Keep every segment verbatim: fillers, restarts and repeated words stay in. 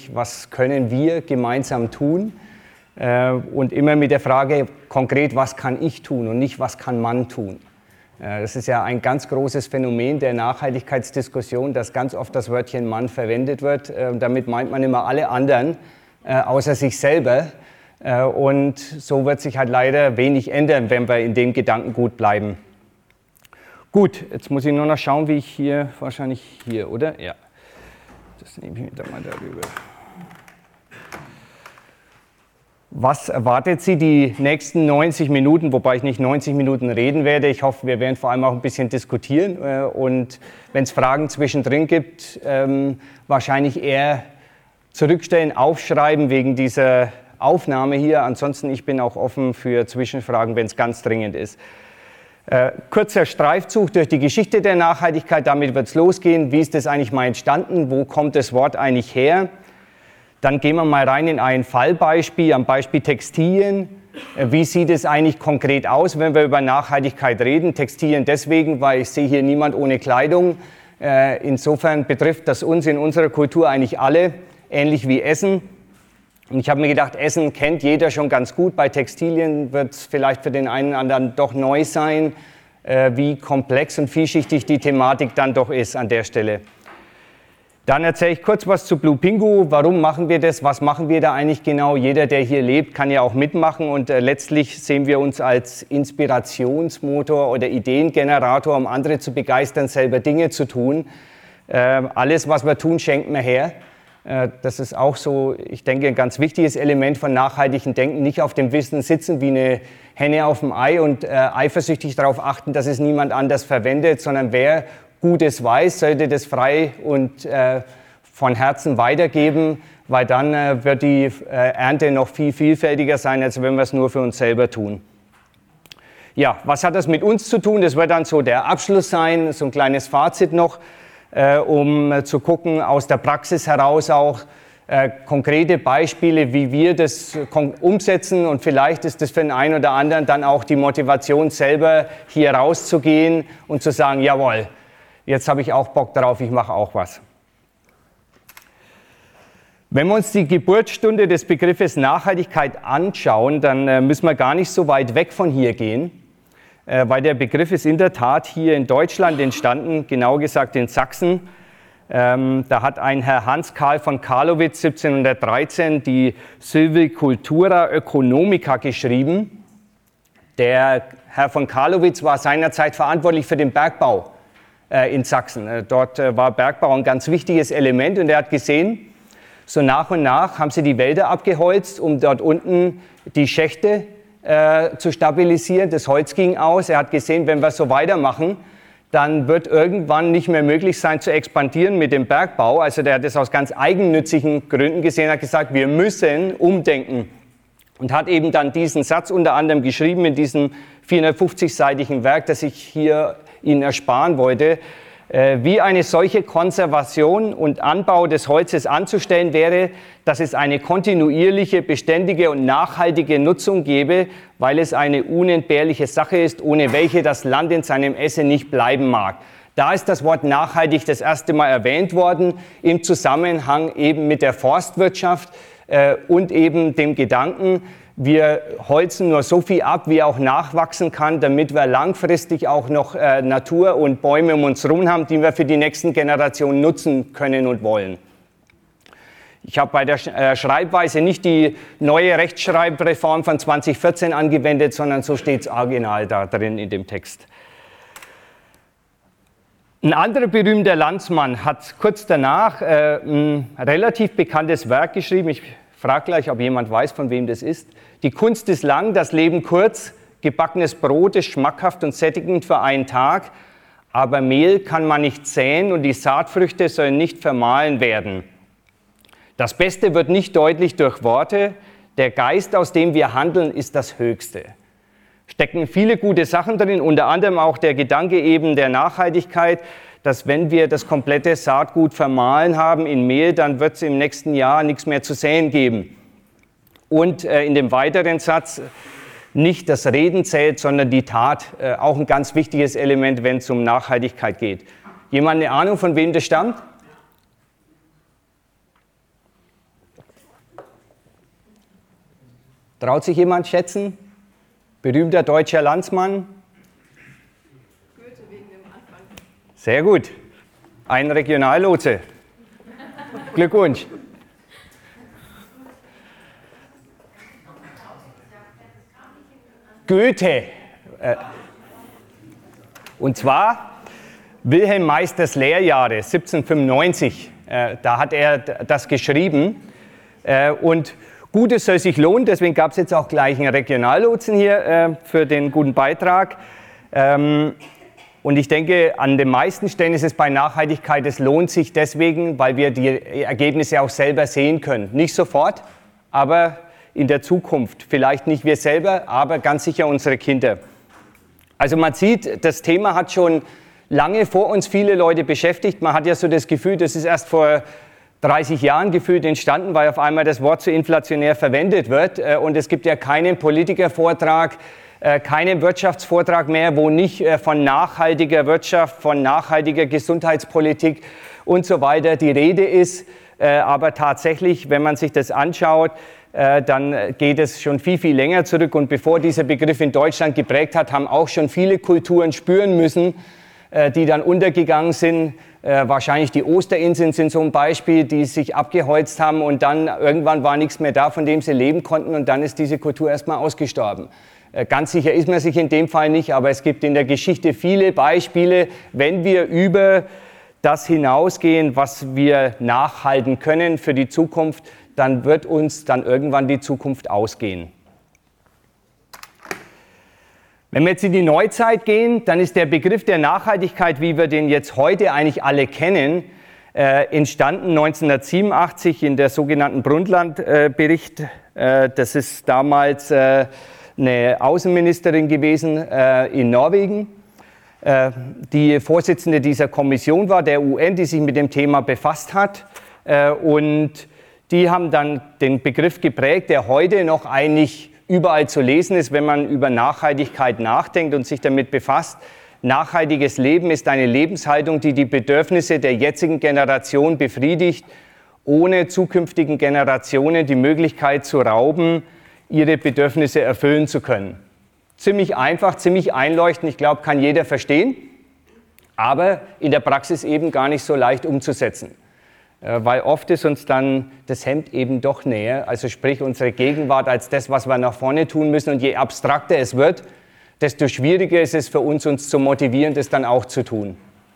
eigentlich, was können wir gemeinsam tun? Äh, und immer mit der Frage konkret, was kann ich tun und nicht, was kann man tun? Äh, das ist ja ein ganz großes Phänomen der Nachhaltigkeitsdiskussion, dass ganz oft das Wörtchen Mann verwendet wird. Äh, damit meint man immer alle anderen, äh, außer sich selber. Äh, und so wird sich halt leider wenig ändern, wenn wir in dem Gedankengut bleiben. Gut, jetzt muss ich nur noch schauen, wie ich hier, wahrscheinlich hier, oder? Ja, das nehme ich mir da mal darüber. Was erwartet Sie die nächsten neunzig Minuten, wobei ich nicht neunzig Minuten reden werde. Ich hoffe, wir werden vor allem auch ein bisschen diskutieren und wenn es Fragen zwischendrin gibt, ähm, wahrscheinlich eher zurückstellen, aufschreiben wegen dieser Aufnahme hier. Ansonsten, ich bin auch offen für Zwischenfragen, wenn es ganz dringend ist. Äh, kurzer Streifzug durch die Geschichte der Nachhaltigkeit, damit wird es losgehen. Wie ist das eigentlich mal entstanden? Wo kommt das Wort eigentlich her? Dann gehen wir mal rein in ein Fallbeispiel, am Beispiel Textilien. Äh, wie sieht es eigentlich konkret aus, wenn wir über Nachhaltigkeit reden? Textilien deswegen, weil ich sehe hier niemand ohne Kleidung. Äh, insofern betrifft das uns in unserer Kultur eigentlich alle, ähnlich wie Essen. Und ich habe mir gedacht, Essen kennt jeder schon ganz gut. Bei Textilien wird es vielleicht für den einen oder anderen doch neu sein, äh, wie komplex und vielschichtig die Thematik dann doch ist an der Stelle. Dann erzähle ich kurz was zu Blue Pingu. Warum machen wir das? Was machen wir da eigentlich genau? Jeder, der hier lebt, kann ja auch mitmachen. Und äh, letztlich sehen wir uns als Inspirationsmotor oder Ideengenerator, um andere zu begeistern, selber Dinge zu tun. Äh, alles, was wir tun, schenken wir her. Das ist auch so, ich denke, ein ganz wichtiges Element von nachhaltigem Denken. Nicht auf dem Wissen sitzen wie eine Henne auf dem Ei und äh, eifersüchtig darauf achten, dass es niemand anders verwendet, sondern wer Gutes weiß, sollte das frei und äh, von Herzen weitergeben, weil dann äh, wird die äh, Ernte noch viel vielfältiger sein, als wenn wir es nur für uns selber tun. Ja, was hat das mit uns zu tun? Das wird dann so der Abschluss sein, so ein kleines Fazit noch. Äh, um äh, zu gucken, aus der Praxis heraus auch äh, konkrete Beispiele, wie wir das umsetzen und vielleicht ist das für den einen oder anderen dann auch die Motivation selber hier rauszugehen und zu sagen, jawohl, jetzt habe ich auch Bock drauf, ich mache auch was. Wenn wir uns die Geburtsstunde des Begriffes Nachhaltigkeit anschauen, dann äh, müssen wir gar nicht so weit weg von hier gehen. Weil der Begriff ist in der Tat hier in Deutschland entstanden, genau gesagt in Sachsen. Ähm, da hat ein Herr Hans Karl von Carlowitz siebzehnhundertdreizehn die Silvicultura Öconomica geschrieben. Der Herr von Carlowitz war seinerzeit verantwortlich für den Bergbau äh, in Sachsen. Äh, dort äh, war Bergbau ein ganz wichtiges Element und er hat gesehen, so nach und nach haben sie die Wälder abgeholzt, um dort unten die Schächte Äh, zu stabilisieren. Das Holz ging aus. Er hat gesehen, wenn wir so weitermachen, dann wird irgendwann nicht mehr möglich sein zu expandieren mit dem Bergbau. Also der hat das aus ganz eigennützigen Gründen gesehen, hat gesagt, wir müssen umdenken. Und hat eben dann diesen Satz unter anderem geschrieben in diesem vierhundertfünfzig-seitigen Werk, das ich hier Ihnen ersparen wollte. Wie eine solche Konservation und Anbau des Holzes anzustellen wäre, dass es eine kontinuierliche, beständige und nachhaltige Nutzung gäbe, weil es eine unentbehrliche Sache ist, ohne welche das Land in seinem Esse nicht bleiben mag. Da ist das Wort nachhaltig das erste Mal erwähnt worden, im Zusammenhang eben mit der Forstwirtschaft äh, und eben dem Gedanken, wir holzen nur so viel ab, wie auch nachwachsen kann, damit wir langfristig auch noch äh, Natur und Bäume um uns herum haben, die wir für die nächsten Generationen nutzen können und wollen. Ich habe bei der Sch äh, Schreibweise nicht die neue Rechtschreibreform von zwanzig vierzehn angewendet, sondern so steht es original da drin in dem Text. Ein anderer berühmter Landsmann hat kurz danach äh, ein relativ bekanntes Werk geschrieben. Ich frage gleich, ob jemand weiß, von wem das ist. Die Kunst ist lang, das Leben kurz, gebackenes Brot ist schmackhaft und sättigend für einen Tag, aber Mehl kann man nicht säen und die Saatfrüchte sollen nicht vermahlen werden. Das Beste wird nicht deutlich durch Worte, der Geist, aus dem wir handeln, ist das Höchste. Stecken viele gute Sachen drin, unter anderem auch der Gedanke eben der Nachhaltigkeit, dass wenn wir das komplette Saatgut vermahlen haben in Mehl, dann wird es im nächsten Jahr nichts mehr zu säen geben. Und äh, in dem weiteren Satz, nicht das Reden zählt, sondern die Tat, äh, auch ein ganz wichtiges Element, wenn es um Nachhaltigkeit geht. Jemand eine Ahnung, von wem das stammt? Traut sich jemand schätzen? Berühmter deutscher Landsmann? Goethe wegen dem Anfang. Sehr gut. Ein Regionallotse. Glückwunsch. Goethe. Äh, und zwar Wilhelm Meisters Lehrjahre siebzehnhundertfünfundneunzig. Äh, da hat er das geschrieben. Äh, und gut, es soll sich lohnen, deswegen gab es jetzt auch gleich einen Regionallotsen hier äh, für den guten Beitrag. Ähm, und ich denke, an den meisten Stellen ist es bei Nachhaltigkeit, es lohnt sich deswegen, weil wir die Ergebnisse auch selber sehen können. Nicht sofort, aber in der Zukunft. Vielleicht nicht wir selber, aber ganz sicher unsere Kinder. Also man sieht, das Thema hat schon lange vor uns viele Leute beschäftigt. Man hat ja so das Gefühl, das ist erst vor dreißig Jahren gefühlt entstanden, weil auf einmal das Wort so inflationär verwendet wird. Und es gibt ja keinen Politikervortrag, keinen Wirtschaftsvortrag mehr, wo nicht von nachhaltiger Wirtschaft, von nachhaltiger Gesundheitspolitik und so weiter die Rede ist. Aber tatsächlich, wenn man sich das anschaut, dann geht es schon viel, viel länger zurück. Und bevor dieser Begriff in Deutschland geprägt hat, haben auch schon viele Kulturen spüren müssen, die dann untergegangen sind. Wahrscheinlich die Osterinseln sind so ein Beispiel, die sich abgeholzt haben und dann irgendwann war nichts mehr da, von dem sie leben konnten und dann ist diese Kultur erstmal ausgestorben. Ganz sicher ist man sich in dem Fall nicht, aber es gibt in der Geschichte viele Beispiele, wenn wir über das hinausgehen, was wir nachhalten können für die Zukunft, dann wird uns dann irgendwann die Zukunft ausgehen. Wenn wir jetzt in die Neuzeit gehen, dann ist der Begriff der Nachhaltigkeit, wie wir den jetzt heute eigentlich alle kennen, äh, entstanden neunzehnhundertsiebenundachtzig in der sogenannten Brundtland-Bericht. Äh, das ist damals äh, eine Außenministerin gewesen äh, in Norwegen, äh, die Vorsitzende dieser Kommission war, der U N, die sich mit dem Thema befasst hat. Äh, und die haben dann den Begriff geprägt, der heute noch eigentlich überall zu lesen ist, wenn man über Nachhaltigkeit nachdenkt und sich damit befasst. Nachhaltiges Leben ist eine Lebenshaltung, die die Bedürfnisse der jetzigen Generation befriedigt, ohne zukünftigen Generationen die Möglichkeit zu rauben, ihre Bedürfnisse erfüllen zu können. Ziemlich einfach, ziemlich einleuchtend, ich glaube, kann jeder verstehen, aber in der Praxis eben gar nicht so leicht umzusetzen. Weil oft ist uns dann das Hemd eben doch näher, also sprich unsere Gegenwart als das, was wir nach vorne tun müssen. Und je abstrakter es wird, desto schwieriger ist es für uns, uns zu motivieren, das dann auch zu tun.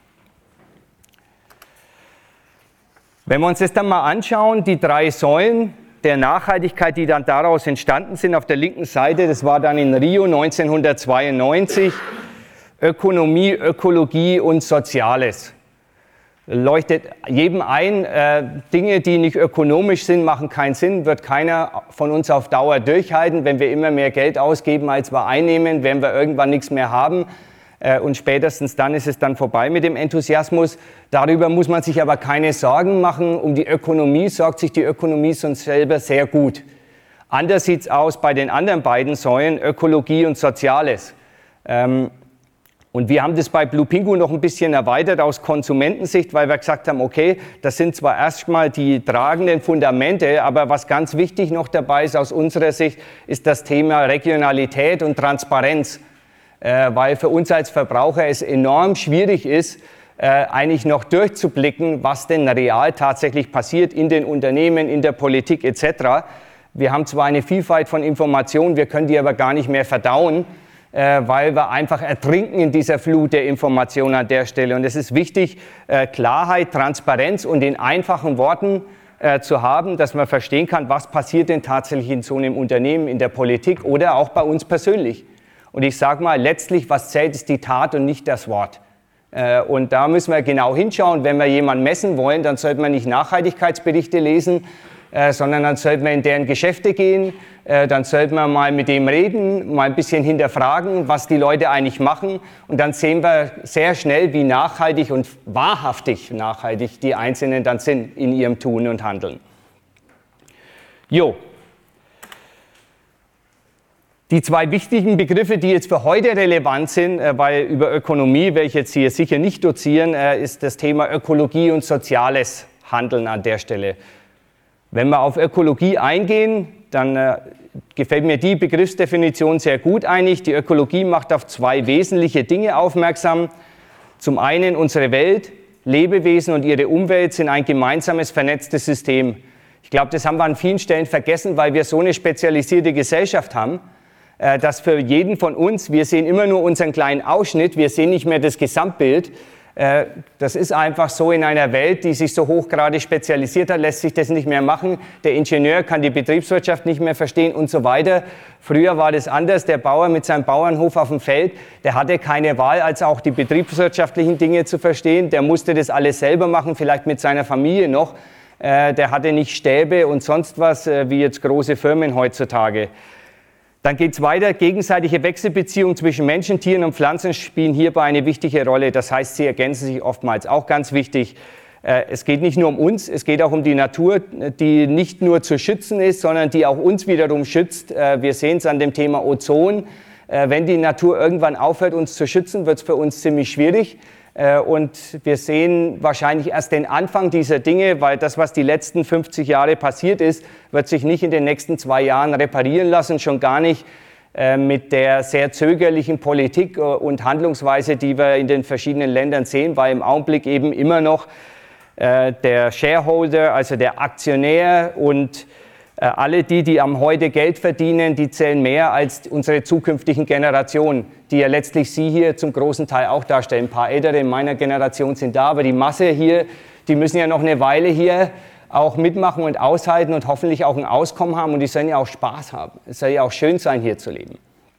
Wenn wir uns das dann mal anschauen, die drei Säulen der Nachhaltigkeit, die dann daraus entstanden sind, auf der linken Seite, das war dann in Rio neunzehnhundertzweiundneunzig, Ökonomie, Ökologie und Soziales. Leuchtet jedem ein, äh, Dinge, die nicht ökonomisch sind, machen keinen Sinn, wird keiner von uns auf Dauer durchhalten. Wenn wir immer mehr Geld ausgeben, als wir einnehmen, werden wir irgendwann nichts mehr haben. Äh, und spätestens dann ist es dann vorbei mit dem Enthusiasmus. Darüber muss man sich aber keine Sorgen machen. Um die Ökonomie sorgt sich die Ökonomie sonst selber sehr gut. Anders sieht es aus bei den anderen beiden Säulen, Ökologie und Soziales. Ähm, Und wir haben das bei Blue Pingu noch ein bisschen erweitert aus Konsumentensicht, weil wir gesagt haben, okay, das sind zwar erstmal die tragenden Fundamente, aber was ganz wichtig noch dabei ist aus unserer Sicht, ist das Thema Regionalität und Transparenz. Äh, weil für uns als Verbraucher es enorm schwierig ist, äh, eigentlich noch durchzublicken, was denn real tatsächlich passiert in den Unternehmen, in der Politik et cetera. Wir haben zwar eine Vielfalt von Informationen, wir können die aber gar nicht mehr verdauen, weil wir einfach ertrinken in dieser Flut der Informationen an der Stelle. Und es ist wichtig, Klarheit, Transparenz und in einfachen Worten zu haben, dass man verstehen kann, was passiert denn tatsächlich in so einem Unternehmen, in der Politik oder auch bei uns persönlich. Und ich sage mal, letztlich, was zählt, ist die Tat und nicht das Wort. Und da müssen wir genau hinschauen. Wenn wir jemanden messen wollen, dann sollte man nicht Nachhaltigkeitsberichte lesen, Äh, sondern dann sollten wir in deren Geschäfte gehen, äh, dann sollten wir mal mit dem reden, mal ein bisschen hinterfragen, was die Leute eigentlich machen und dann sehen wir sehr schnell, wie nachhaltig und wahrhaftig nachhaltig die Einzelnen dann sind in ihrem Tun und Handeln. Jo. Die zwei wichtigen Begriffe, die jetzt für heute relevant sind, äh, weil über Ökonomie werde ich jetzt hier sicher nicht dozieren, äh, ist das Thema Ökologie und soziales Handeln an der Stelle. Wenn wir auf Ökologie eingehen, dann äh, gefällt mir die Begriffsdefinition sehr gut eigentlich. Die Ökologie macht auf zwei wesentliche Dinge aufmerksam. Zum einen unsere Welt, Lebewesen und ihre Umwelt sind ein gemeinsames, vernetztes System. Ich glaube, das haben wir an vielen Stellen vergessen, weil wir so eine spezialisierte Gesellschaft haben, äh, dass für jeden von uns, wir sehen immer nur unseren kleinen Ausschnitt, wir sehen nicht mehr das Gesamtbild. Das ist einfach so in einer Welt, die sich so hochgradig spezialisiert hat, lässt sich das nicht mehr machen. Der Ingenieur kann die Betriebswirtschaft nicht mehr verstehen und so weiter. Früher war das anders. Der Bauer mit seinem Bauernhof auf dem Feld, der hatte keine Wahl, als auch die betriebswirtschaftlichen Dinge zu verstehen. Der musste das alles selber machen, vielleicht mit seiner Familie noch. Der hatte nicht Stäbe und sonst was, wie jetzt große Firmen heutzutage. Dann geht es weiter. Gegenseitige Wechselbeziehungen zwischen Menschen, Tieren und Pflanzen spielen hierbei eine wichtige Rolle. Das heißt, sie ergänzen sich oftmals, auch ganz wichtig. Es geht nicht nur um uns, es geht auch um die Natur, die nicht nur zu schützen ist, sondern die auch uns wiederum schützt. Wir sehen es an dem Thema Ozon. Wenn die Natur irgendwann aufhört, uns zu schützen, wird es für uns ziemlich schwierig. Und wir sehen wahrscheinlich erst den Anfang dieser Dinge, weil das, was die letzten fünfzig Jahre passiert ist, wird sich nicht in den nächsten zwei Jahren reparieren lassen, schon gar nicht äh, mit der sehr zögerlichen Politik und Handlungsweise, die wir in den verschiedenen Ländern sehen, weil im Augenblick eben immer noch äh, der Shareholder, also der Aktionär und äh, alle die, die am heute Geld verdienen, die zählen mehr als unsere zukünftigen Generationen, die ja letztlich Sie hier zum großen Teil auch darstellen. Ein paar Ältere in meiner Generation sind da, aber die Masse hier, die müssen ja noch eine Weile hier auch mitmachen und aushalten und hoffentlich auch ein Auskommen haben und die sollen ja auch Spaß haben. Es soll ja auch schön sein, hier zu leben.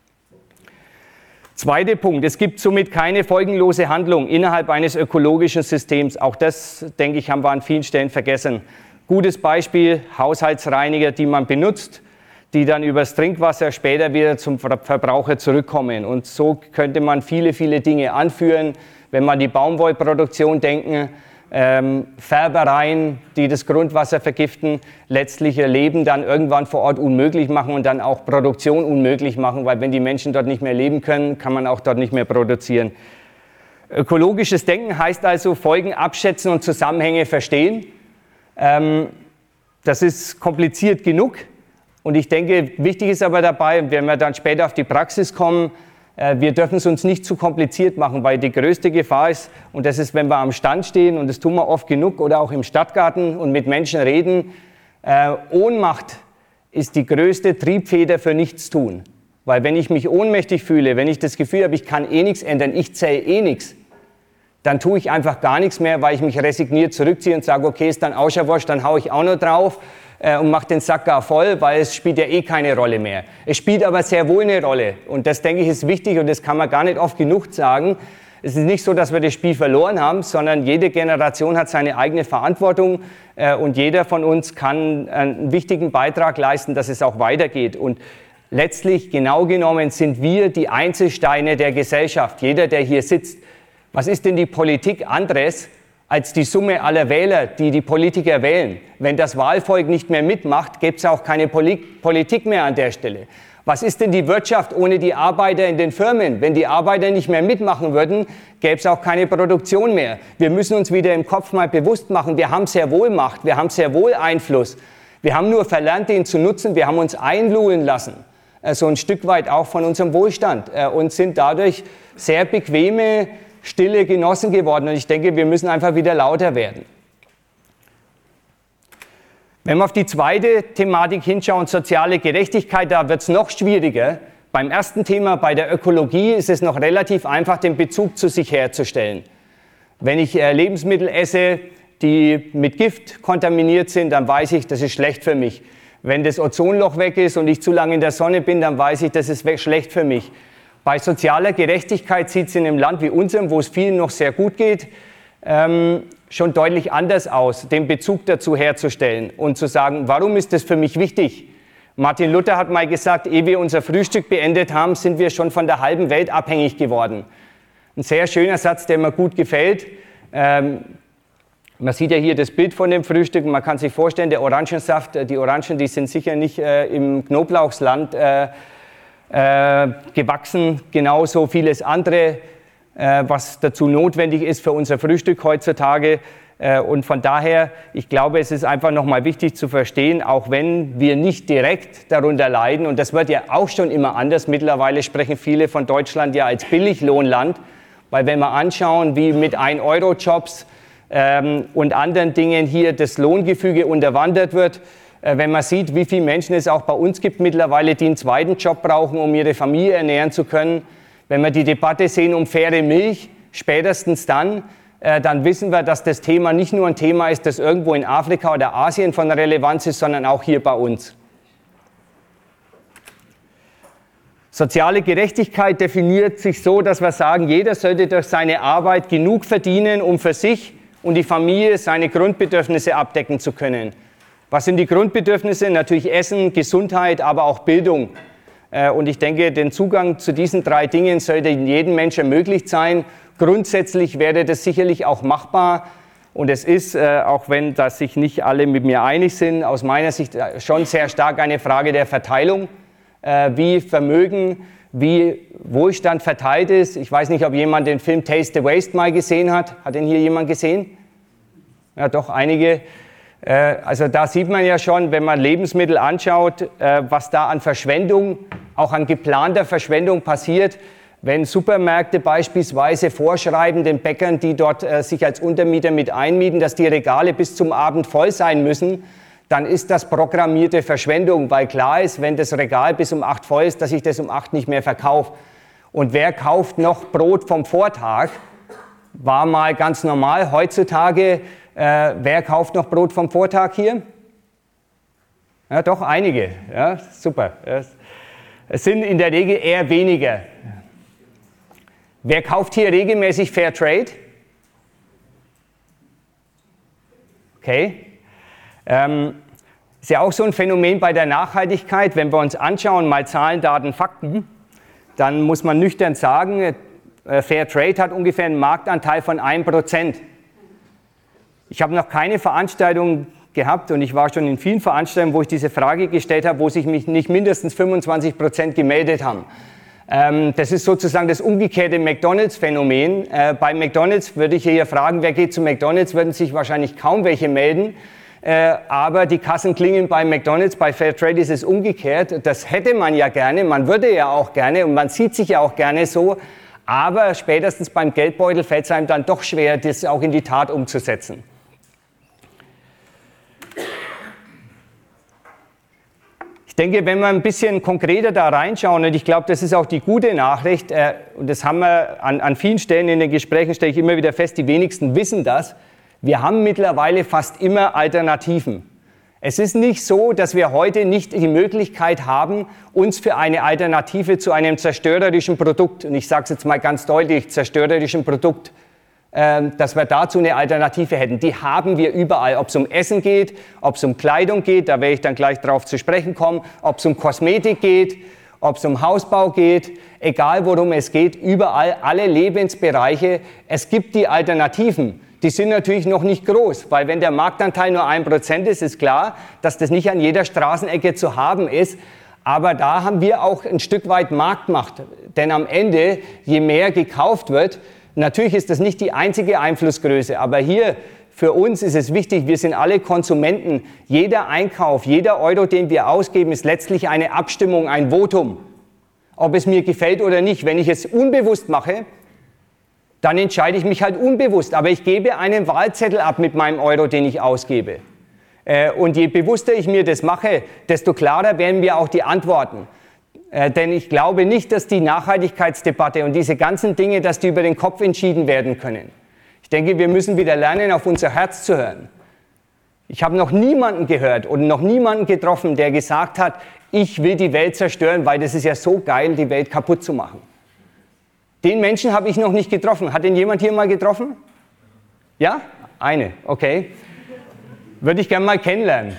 Zweiter Punkt, es gibt somit keine folgenlose Handlung innerhalb eines ökologischen Systems. Auch das, denke ich, haben wir an vielen Stellen vergessen. Gutes Beispiel, Haushaltsreiniger, die man benutzt, die dann übers Trinkwasser später wieder zum Verbraucher zurückkommen. Und so könnte man viele, viele Dinge anführen. Wenn man an die Baumwollproduktion denken, ähm, Färbereien, die das Grundwasser vergiften, letztlich ihr Leben dann irgendwann vor Ort unmöglich machen und dann auch Produktion unmöglich machen, weil wenn die Menschen dort nicht mehr leben können, kann man auch dort nicht mehr produzieren. Ökologisches Denken heißt also Folgen abschätzen und Zusammenhänge verstehen. Ähm, das ist kompliziert genug. Und ich denke, wichtig ist aber dabei, wenn wir dann später auf die Praxis kommen, äh, wir dürfen es uns nicht zu kompliziert machen, weil die größte Gefahr ist, und das ist, wenn wir am Stand stehen, und das tun wir oft genug, oder auch im Stadtgarten und mit Menschen reden, äh, Ohnmacht ist die größte Triebfeder für Nichtstun. Weil wenn ich mich ohnmächtig fühle, wenn ich das Gefühl habe, ich kann eh nichts ändern, ich zähle eh nichts, dann tue ich einfach gar nichts mehr, weil ich mich resigniert zurückziehe und sage, okay, ist dann Auscherwurst, dann haue ich auch noch drauf äh, und mache den Sack gar voll, weil es spielt ja eh keine Rolle mehr. Es spielt aber sehr wohl eine Rolle und das, denke ich, ist wichtig und das kann man gar nicht oft genug sagen. Es ist nicht so, dass wir das Spiel verloren haben, sondern jede Generation hat seine eigene Verantwortung äh, und jeder von uns kann einen wichtigen Beitrag leisten, dass es auch weitergeht. Und letztlich, genau genommen, sind wir die Einzelsteine der Gesellschaft, jeder, der hier sitzt. Was ist denn die Politik anderes als die Summe aller Wähler, die die Politiker wählen? Wenn das Wahlvolk nicht mehr mitmacht, gäbe es auch keine Politik mehr an der Stelle. Was ist denn die Wirtschaft ohne die Arbeiter in den Firmen? Wenn die Arbeiter nicht mehr mitmachen würden, gäbe es auch keine Produktion mehr. Wir müssen uns wieder im Kopf mal bewusst machen, wir haben sehr wohl Macht, wir haben sehr wohl Einfluss. Wir haben nur verlernt, den zu nutzen, wir haben uns einlullen lassen, so ein Stück weit auch von unserem Wohlstand und sind dadurch sehr bequeme, stille Genossen geworden und ich denke, wir müssen einfach wieder lauter werden. Wenn wir auf die zweite Thematik hinschauen, soziale Gerechtigkeit, da wird es noch schwieriger. Beim ersten Thema, bei der Ökologie, ist es noch relativ einfach, den Bezug zu sich herzustellen. Wenn ich äh, Lebensmittel esse, die mit Gift kontaminiert sind, dann weiß ich, das ist schlecht für mich. Wenn das Ozonloch weg ist und ich zu lange in der Sonne bin, dann weiß ich, das ist schlecht für mich. Bei sozialer Gerechtigkeit sieht es in einem Land wie unserem, wo es vielen noch sehr gut geht, ähm, schon deutlich anders aus, den Bezug dazu herzustellen und zu sagen, warum ist das für mich wichtig? Martin Luther hat mal gesagt, ehe wir unser Frühstück beendet haben, sind wir schon von der halben Welt abhängig geworden. Ein sehr schöner Satz, der mir gut gefällt. Ähm, man sieht ja hier das Bild von dem Frühstück, man kann sich vorstellen, der Orangensaft, die Orangen, die sind sicher nicht äh, im Knoblauchsland äh, Äh, gewachsen, genauso vieles andere, äh, was dazu notwendig ist für unser Frühstück heutzutage. Und von daher, ich glaube, es ist einfach nochmal wichtig zu verstehen, auch wenn wir nicht direkt darunter leiden, und das wird ja auch schon immer anders, mittlerweile sprechen viele von Deutschland ja als Billiglohnland, weil wenn wir anschauen, wie mit ein Euro Jobs ähm, und anderen Dingen hier das Lohngefüge unterwandert wird, äh, wenn man sieht, wie viele Menschen es auch bei uns gibt mittlerweile, die einen zweiten Job brauchen, um ihre Familie ernähren zu können, wenn wir die Debatte sehen um faire Milch, spätestens dann, äh, dann wissen wir, dass das Thema nicht nur ein Thema ist, das irgendwo in Afrika oder Asien von Relevanz ist, sondern auch hier bei uns. Soziale Gerechtigkeit definiert sich so, dass wir sagen, jeder sollte durch seine Arbeit genug verdienen, um für sich und die Familie seine Grundbedürfnisse abdecken zu können. Was sind die Grundbedürfnisse? Natürlich Essen, Gesundheit, aber auch Bildung. Und ich denke, den Zugang zu diesen drei Dingen sollte jedem Menschen ermöglicht sein. Grundsätzlich wäre das sicherlich auch machbar. Und es ist, auch wenn das sich nicht alle mit mir einig sind, aus meiner Sicht schon sehr stark eine Frage der Verteilung. Wie Vermögen, wie Wohlstand verteilt ist. Ich weiß nicht, ob jemand den Film Taste the Waste mal gesehen hat. Hat den hier jemand gesehen? Ja, doch, einige. Also da sieht man ja schon, wenn man Lebensmittel anschaut, was da an Verschwendung, auch an geplanter Verschwendung passiert. Wenn Supermärkte beispielsweise vorschreiben den Bäckern, die dort sich als Untermieter mit einmieten, dass die Regale bis zum Abend voll sein müssen, dann ist das programmierte Verschwendung, weil klar ist, wenn das Regal bis um acht voll ist, dass ich das um acht nicht mehr verkaufe. Und wer kauft noch Brot vom Vortag? War mal ganz normal. Heutzutage, äh, wer kauft noch Brot vom Vortag hier? Ja, doch einige. Ja, super. Es sind in der Regel eher weniger. Wer kauft hier regelmäßig Fair Trade? Okay. Ähm, ist ja auch so ein Phänomen bei der Nachhaltigkeit. Wenn wir uns anschauen, mal Zahlen, Daten, Fakten, dann muss man nüchtern sagen, äh, Fair Trade hat ungefähr einen Marktanteil von ein Prozent. Ich habe noch keine Veranstaltung gehabt und ich war schon in vielen Veranstaltungen, wo ich diese Frage gestellt habe, wo sich mich nicht mindestens fünfundzwanzig Prozent gemeldet haben. Ähm, das ist sozusagen das umgekehrte McDonalds-Phänomen. Äh, bei McDonalds würde ich hier fragen, wer geht zu McDonalds, würden sich wahrscheinlich kaum welche melden. Äh, aber die Kassen klingeln bei McDonalds, bei Fairtrade ist es umgekehrt. Das hätte man ja gerne, man würde ja auch gerne und man sieht sich ja auch gerne so. Aber spätestens beim Geldbeutel fällt es einem dann doch schwer, das auch in die Tat umzusetzen. Ich denke, wenn wir ein bisschen konkreter da reinschauen, und ich glaube, das ist auch die gute Nachricht, äh, und das haben wir an, an vielen Stellen in den Gesprächen, stelle ich immer wieder fest, die wenigsten wissen das, wir haben mittlerweile fast immer Alternativen. Es ist nicht so, dass wir heute nicht die Möglichkeit haben, uns für eine Alternative zu einem zerstörerischen Produkt, und ich sage es jetzt mal ganz deutlich, zerstörerischen Produkt, äh, dass wir dazu eine Alternative hätten. Die haben wir überall, ob es um Essen geht, ob es um Kleidung geht, da werde ich dann gleich drauf zu sprechen kommen, ob es um Kosmetik geht, ob es um Hausbau geht, egal worum es geht, überall, alle Lebensbereiche, es gibt die Alternativen. Die sind natürlich noch nicht groß, weil wenn der Marktanteil nur ein Prozent ist, ist klar, dass das nicht an jeder Straßenecke zu haben ist. Aber da haben wir auch ein Stück weit Marktmacht. Denn am Ende, je mehr gekauft wird, natürlich ist das nicht die einzige Einflussgröße, aber hier für uns ist es wichtig, wir sind alle Konsumenten. Jeder Einkauf, jeder Euro, den wir ausgeben, ist letztlich eine Abstimmung, ein Votum. Ob es mir gefällt oder nicht. Wenn ich es unbewusst mache, dann entscheide ich mich halt unbewusst. Aber ich gebe einen Wahlzettel ab mit meinem Euro, den ich ausgebe. Äh, und je bewusster ich mir das mache, desto klarer werden mir auch die Antworten. Äh, denn ich glaube nicht, dass die Nachhaltigkeitsdebatte und diese ganzen Dinge, dass die über den Kopf entschieden werden können. Ich denke, wir müssen wieder lernen, auf unser Herz zu hören. Ich habe noch niemanden gehört und noch niemanden getroffen, der gesagt hat, ich will die Welt zerstören, weil das ist ja so geil, die Welt kaputt zu machen. Den Menschen habe ich noch nicht getroffen. Hat den jemand hier mal getroffen? Ja? Eine, okay. Würde ich gerne mal kennenlernen.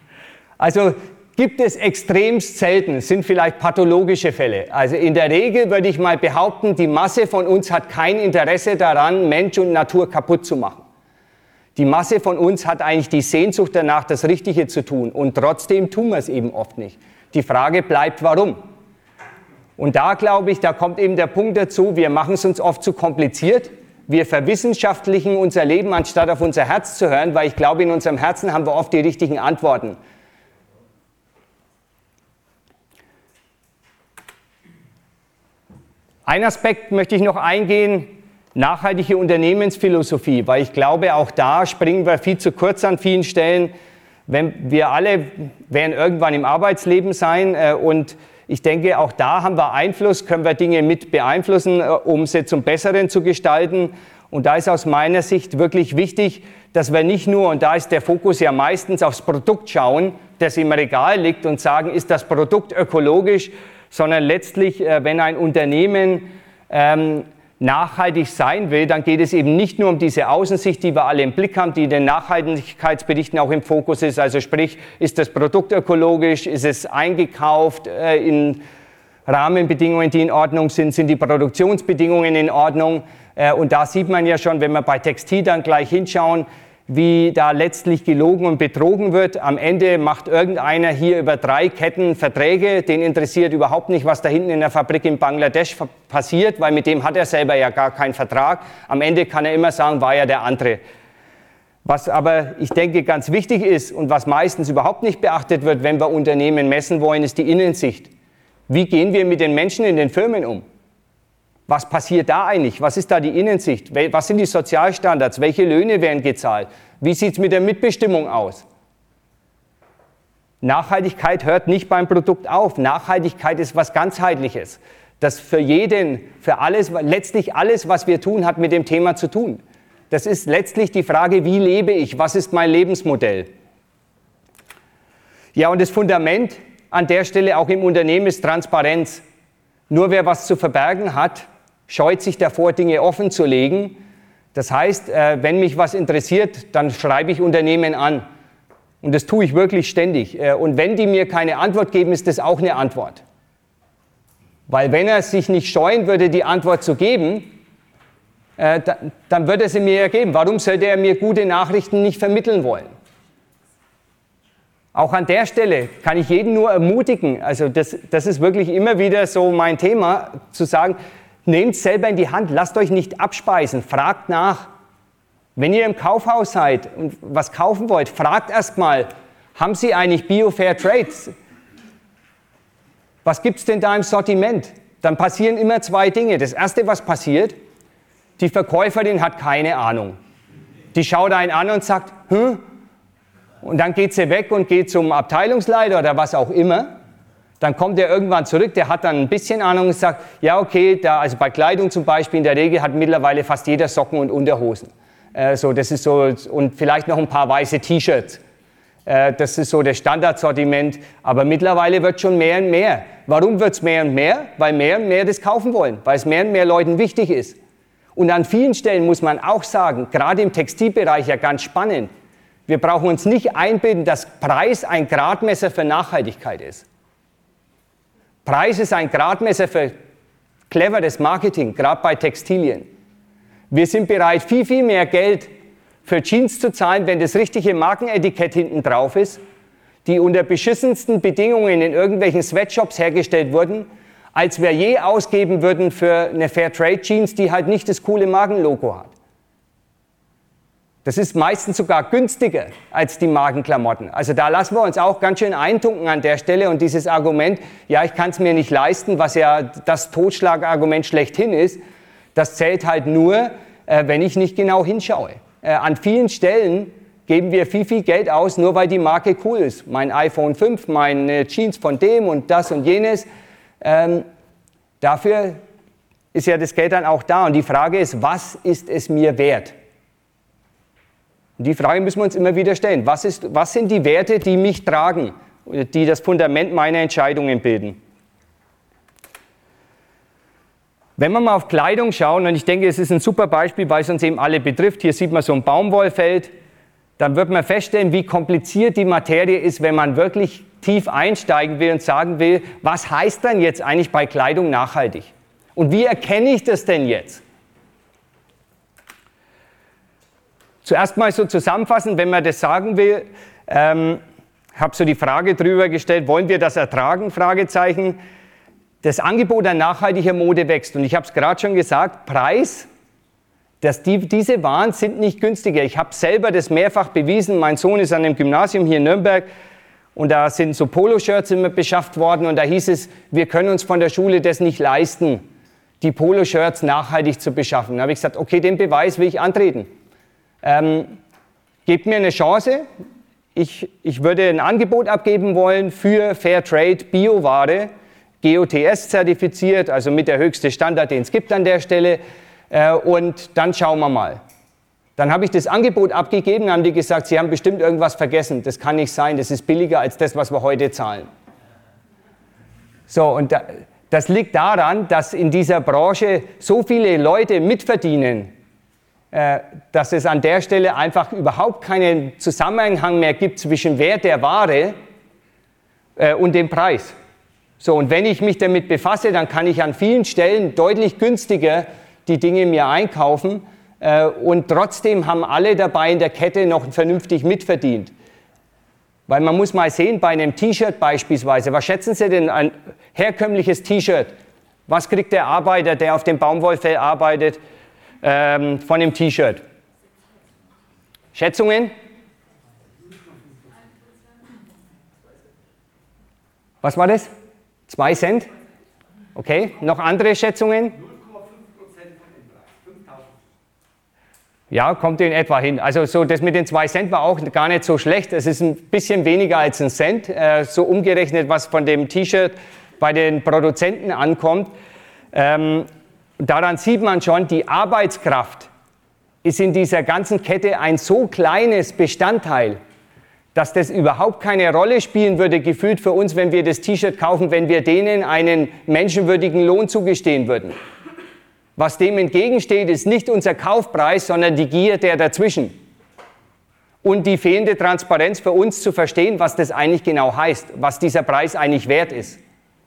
Also gibt es extremst selten, sind vielleicht pathologische Fälle. Also in der Regel würde ich mal behaupten, die Masse von uns hat kein Interesse daran, Mensch und Natur kaputt zu machen. Die Masse von uns hat eigentlich die Sehnsucht danach, das Richtige zu tun. Und trotzdem tun wir es eben oft nicht. Die Frage bleibt, warum? Und da glaube ich, da kommt eben der Punkt dazu, wir machen es uns oft zu kompliziert. wir verwissenschaftlichen unser Leben, anstatt auf unser Herz zu hören, weil ich glaube, in unserem Herzen haben wir oft die richtigen Antworten. Ein Aspekt möchte ich noch eingehen, nachhaltige Unternehmensphilosophie, weil ich glaube, auch da springen wir viel zu kurz an vielen Stellen. Wenn wir alle werden irgendwann im Arbeitsleben sein äh, und ich denke, auch da haben wir Einfluss, können wir Dinge mit beeinflussen, um sie zum Besseren zu gestalten. Und da ist aus meiner Sicht wirklich wichtig, dass wir nicht nur, und da ist der Fokus ja meistens aufs Produkt schauen, das im Regal liegt und sagen, ist das Produkt ökologisch, sondern letztlich, wenn ein Unternehmen ähm, nachhaltig sein will, dann geht es eben nicht nur um diese Außensicht, die wir alle im Blick haben, die in den Nachhaltigkeitsberichten auch im Fokus ist. Also sprich, ist das Produkt ökologisch, ist es eingekauft äh, in Rahmenbedingungen, die in Ordnung sind, sind die Produktionsbedingungen in Ordnung. Äh, und da sieht man ja schon, wenn wir bei Textil dann gleich hinschauen, wie da letztlich gelogen und betrogen wird. Am Ende macht irgendeiner hier über drei Ketten Verträge, den interessiert überhaupt nicht, was da hinten in der Fabrik in Bangladesch passiert, weil mit dem hat er selber ja gar keinen Vertrag. Am Ende kann er immer sagen, war ja der andere. Was aber, ich denke, ganz wichtig ist und was meistens überhaupt nicht beachtet wird, wenn wir Unternehmen messen wollen, ist die Innensicht. Wie gehen wir mit den Menschen in den Firmen um? Was passiert da eigentlich? Was ist da die Innensicht? Was sind die Sozialstandards? Welche Löhne werden gezahlt? Wie sieht es mit der Mitbestimmung aus? Nachhaltigkeit hört nicht beim Produkt auf. Nachhaltigkeit ist was ganzheitliches. Das für jeden, für alles, letztlich alles, was wir tun, hat mit dem Thema zu tun. Das ist letztlich die Frage, wie lebe ich? Was ist mein Lebensmodell? Ja, und das Fundament an der Stelle auch im Unternehmen ist Transparenz. Nur wer was zu verbergen hat, scheut sich davor, Dinge offen zu legen. Das heißt, wenn mich was interessiert, dann schreibe ich Unternehmen an. Und das tue ich wirklich ständig. Und wenn die mir keine Antwort geben, ist das auch eine Antwort. Weil wenn er sich nicht scheuen würde, die Antwort zu geben, dann würde er sie mir ja geben. Warum sollte er mir gute Nachrichten nicht vermitteln wollen? Auch an der Stelle kann ich jeden nur ermutigen, also das, das ist wirklich immer wieder so mein Thema, zu sagen, nehmt es selber in die Hand, lasst euch nicht abspeisen, fragt nach. Wenn ihr im Kaufhaus seid und was kaufen wollt, fragt erstmal, haben Sie eigentlich Bio-Fair Trades? Was gibt es denn da im Sortiment? Dann passieren immer zwei Dinge. Das Erste, was passiert, die Verkäuferin hat keine Ahnung. Die schaut einen an und sagt, hm? Und dann geht sie weg und geht zum Abteilungsleiter oder was auch immer. Dann kommt er irgendwann zurück, der hat dann ein bisschen Ahnung und sagt, ja okay, da, also bei Kleidung zum Beispiel in der Regel hat mittlerweile fast jeder Socken und Unterhosen. Äh, so, das ist so, und vielleicht noch ein paar weiße T-Shirts. Äh, das ist so das Standardsortiment. Aber mittlerweile wird schon mehr und mehr. Warum wird es mehr und mehr? Weil mehr und mehr das kaufen wollen, weil es mehr und mehr Leuten wichtig ist. Und an vielen Stellen muss man auch sagen, gerade im Textilbereich ja ganz spannend, wir brauchen uns nicht einbilden, dass Preis ein Gradmesser für Nachhaltigkeit ist. Preis ist ein Gradmesser für cleveres Marketing, gerade bei Textilien. Wir sind bereit, viel, viel mehr Geld für Jeans zu zahlen, wenn das richtige Markenetikett hinten drauf ist, die unter beschissensten Bedingungen in irgendwelchen Sweatshops hergestellt wurden, als wir je ausgeben würden für eine Fairtrade-Jeans, die halt nicht das coole Markenlogo hat. Das ist meistens sogar günstiger als die Markenklamotten. Also da lassen wir uns auch ganz schön eintunken an der Stelle. Und dieses Argument, ja, ich kann es mir nicht leisten, was ja das Totschlagargument schlechthin ist, das zählt halt nur, äh, wenn ich nicht genau hinschaue. Äh, an vielen Stellen geben wir viel, viel Geld aus, nur weil die Marke cool ist. Mein iPhone fünf, meine Jeans von dem und das und jenes. Ähm, dafür ist ja das Geld dann auch da. Und die Frage ist, was ist es mir wert? Und die Frage müssen wir uns immer wieder stellen. Was, ist, was sind die Werte, die mich tragen, die das Fundament meiner Entscheidungen bilden? Wenn wir mal auf Kleidung schauen, und ich denke, es ist ein super Beispiel, weil es uns eben alle betrifft, hier sieht man so ein Baumwollfeld, dann wird man feststellen, wie kompliziert die Materie ist, wenn man wirklich tief einsteigen will und sagen will, was heißt dann jetzt eigentlich bei Kleidung nachhaltig? Und wie erkenne ich das denn jetzt? Zuerst mal so zusammenfassen, wenn man das sagen will, ähm, habe so die Frage drüber gestellt, wollen wir das ertragen? Fragezeichen. Das Angebot an nachhaltiger Mode wächst und ich habe es gerade schon gesagt, Preis dass die, diese Waren sind nicht günstiger. Ich habe selber das mehrfach bewiesen. Mein Sohn ist an einem Gymnasium hier in Nürnberg und da sind so Poloshirts immer beschafft worden und da hieß es, wir können uns von der Schule das nicht leisten, die Poloshirts nachhaltig zu beschaffen. Da habe ich gesagt, okay, den Beweis will ich antreten. Ähm, gebt mir eine Chance. Ich, ich würde ein Angebot abgeben wollen für Fairtrade Bioware, G O T S zertifiziert, also mit der höchste Standard, den es gibt an der Stelle. Äh, und dann schauen wir mal. Dann habe ich das Angebot abgegeben, haben die gesagt, sie haben bestimmt irgendwas vergessen. Das kann nicht sein, das ist billiger als das, was wir heute zahlen. So, und da, das liegt daran, dass in dieser Branche so viele Leute mitverdienen, äh, dass es an der Stelle einfach überhaupt keinen Zusammenhang mehr gibt zwischen Wert der Ware äh, und dem Preis. So, und wenn ich mich damit befasse, dann kann ich an vielen Stellen deutlich günstiger die Dinge mir einkaufen, äh, und trotzdem haben alle dabei in der Kette noch vernünftig mitverdient. Weil man muss mal sehen, bei einem T-Shirt beispielsweise, was schätzen Sie denn, ein herkömmliches T-Shirt, was kriegt der Arbeiter, der auf dem Baumwollfell arbeitet, ähm, von dem T-Shirt? Schätzungen? Was war das? Zwei Cent? Okay, noch andere Schätzungen? Ja, kommt in etwa hin. Also so das mit den zwei Cent war auch gar nicht so schlecht. Es ist ein bisschen weniger als ein Cent, äh, so umgerechnet, was von dem T-Shirt bei den Produzenten ankommt. Ähm, daran sieht man schon, die Arbeitskraft ist in dieser ganzen Kette ein so kleines Bestandteil, dass das überhaupt keine Rolle spielen würde, gefühlt für uns, wenn wir das T-Shirt kaufen, wenn wir denen einen menschenwürdigen Lohn zugestehen würden. Was dem entgegensteht, ist nicht unser Kaufpreis, sondern die Gier der dazwischen. Und die fehlende Transparenz für uns zu verstehen, was das eigentlich genau heißt, was dieser Preis eigentlich wert ist.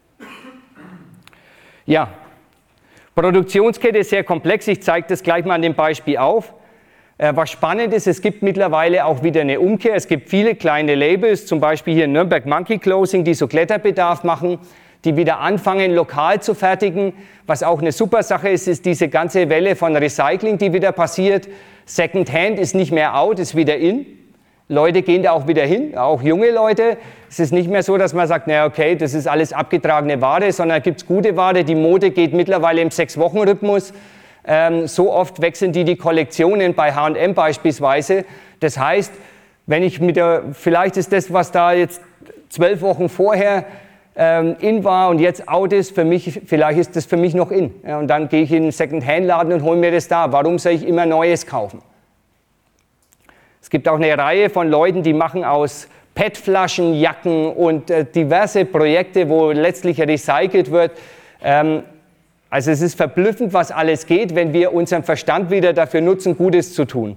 Ja, Produktionskette ist sehr komplex, ich zeige das gleich mal an dem Beispiel auf. Äh, was spannend ist, es gibt mittlerweile auch wieder eine Umkehr. Es gibt viele kleine Labels, zum Beispiel hier in Nürnberg Monkey Clothing, die so Kletterbedarf machen, die wieder anfangen, lokal zu fertigen. Was auch eine super Sache ist, ist diese ganze Welle von Recycling, die wieder passiert. Secondhand ist nicht mehr out, ist wieder in. Leute gehen da auch wieder hin, auch junge Leute. Es ist nicht mehr so, dass man sagt, na okay, das ist alles abgetragene Ware, sondern gibt es gute Ware. Die Mode geht mittlerweile im Sechs-Wochen-Rhythmus. Ähm, so oft wechseln die die Kollektionen bei H und M beispielsweise. Das heißt, wenn ich mit der, vielleicht ist das, was da jetzt zwölf Wochen vorher ähm, in war und jetzt out ist, für mich, vielleicht ist das für mich noch in. Ja, und dann gehe ich in den Second-Hand-Laden und hole mir das da. Warum soll ich immer Neues kaufen? Es gibt auch eine Reihe von Leuten, die machen aus P E T-Flaschen, Jacken und äh, diverse Projekte, wo letztlich recycelt wird. Ähm, also es ist verblüffend, was alles geht, wenn wir unseren Verstand wieder dafür nutzen, Gutes zu tun.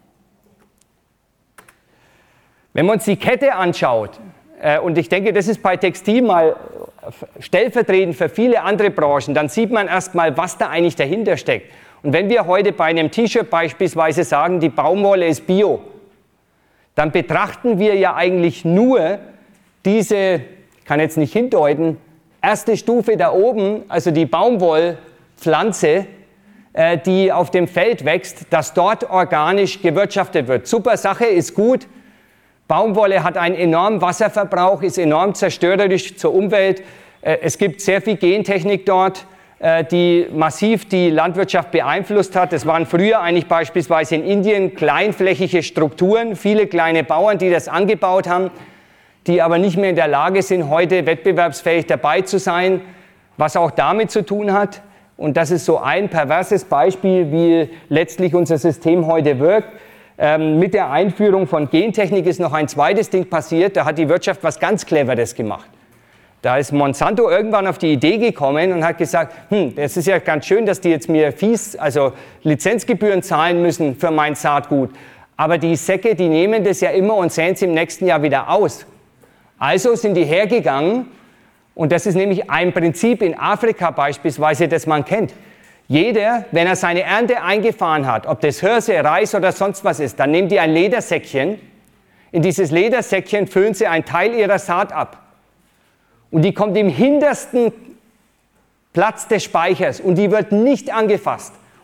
Wenn man uns die Kette anschaut, äh, und ich denke, das ist bei Textil mal stellvertretend für viele andere Branchen, dann sieht man erstmal, was da eigentlich dahinter steckt. Und wenn wir heute bei einem T-Shirt beispielsweise sagen, die Baumwolle ist bio, dann betrachten wir ja eigentlich nur diese, ich kann jetzt nicht hindeuten, erste Stufe da oben, also die Baumwollpflanze, äh, die auf dem Feld wächst, dass dort organisch gewirtschaftet wird. Super Sache, ist gut. Baumwolle hat einen enormen Wasserverbrauch, ist enorm zerstörerisch zur Umwelt. Äh, es gibt sehr viel Gentechnik dort, die massiv die Landwirtschaft beeinflusst hat. Das waren früher eigentlich beispielsweise in Indien kleinflächige Strukturen, viele kleine Bauern, die das angebaut haben, die aber nicht mehr in der Lage sind, heute wettbewerbsfähig dabei zu sein, was auch damit zu tun hat. Und das ist so ein perverses Beispiel, wie letztlich unser System heute wirkt. Ähm, mit der Einführung von Gentechnik ist noch ein zweites Ding passiert, da hat die Wirtschaft was ganz Cleveres gemacht. Da ist Monsanto irgendwann auf die Idee gekommen und hat gesagt, hm, das ist ja ganz schön, dass die jetzt mir Fies, also Lizenzgebühren zahlen müssen für mein Saatgut. Aber die Säcke, die nehmen das ja immer und säen es im nächsten Jahr wieder aus. Also sind die hergegangen, und das ist nämlich ein Prinzip in Afrika beispielsweise, das man kennt. Jeder, wenn er seine Ernte eingefahren hat, ob das Hirse, Reis oder sonst was ist, dann nehmen die ein Ledersäckchen. In dieses Ledersäckchen füllen sie einen Teil ihrer Saat ab. Und die kommt im hintersten Platz des Speichers und die wird nicht angefasst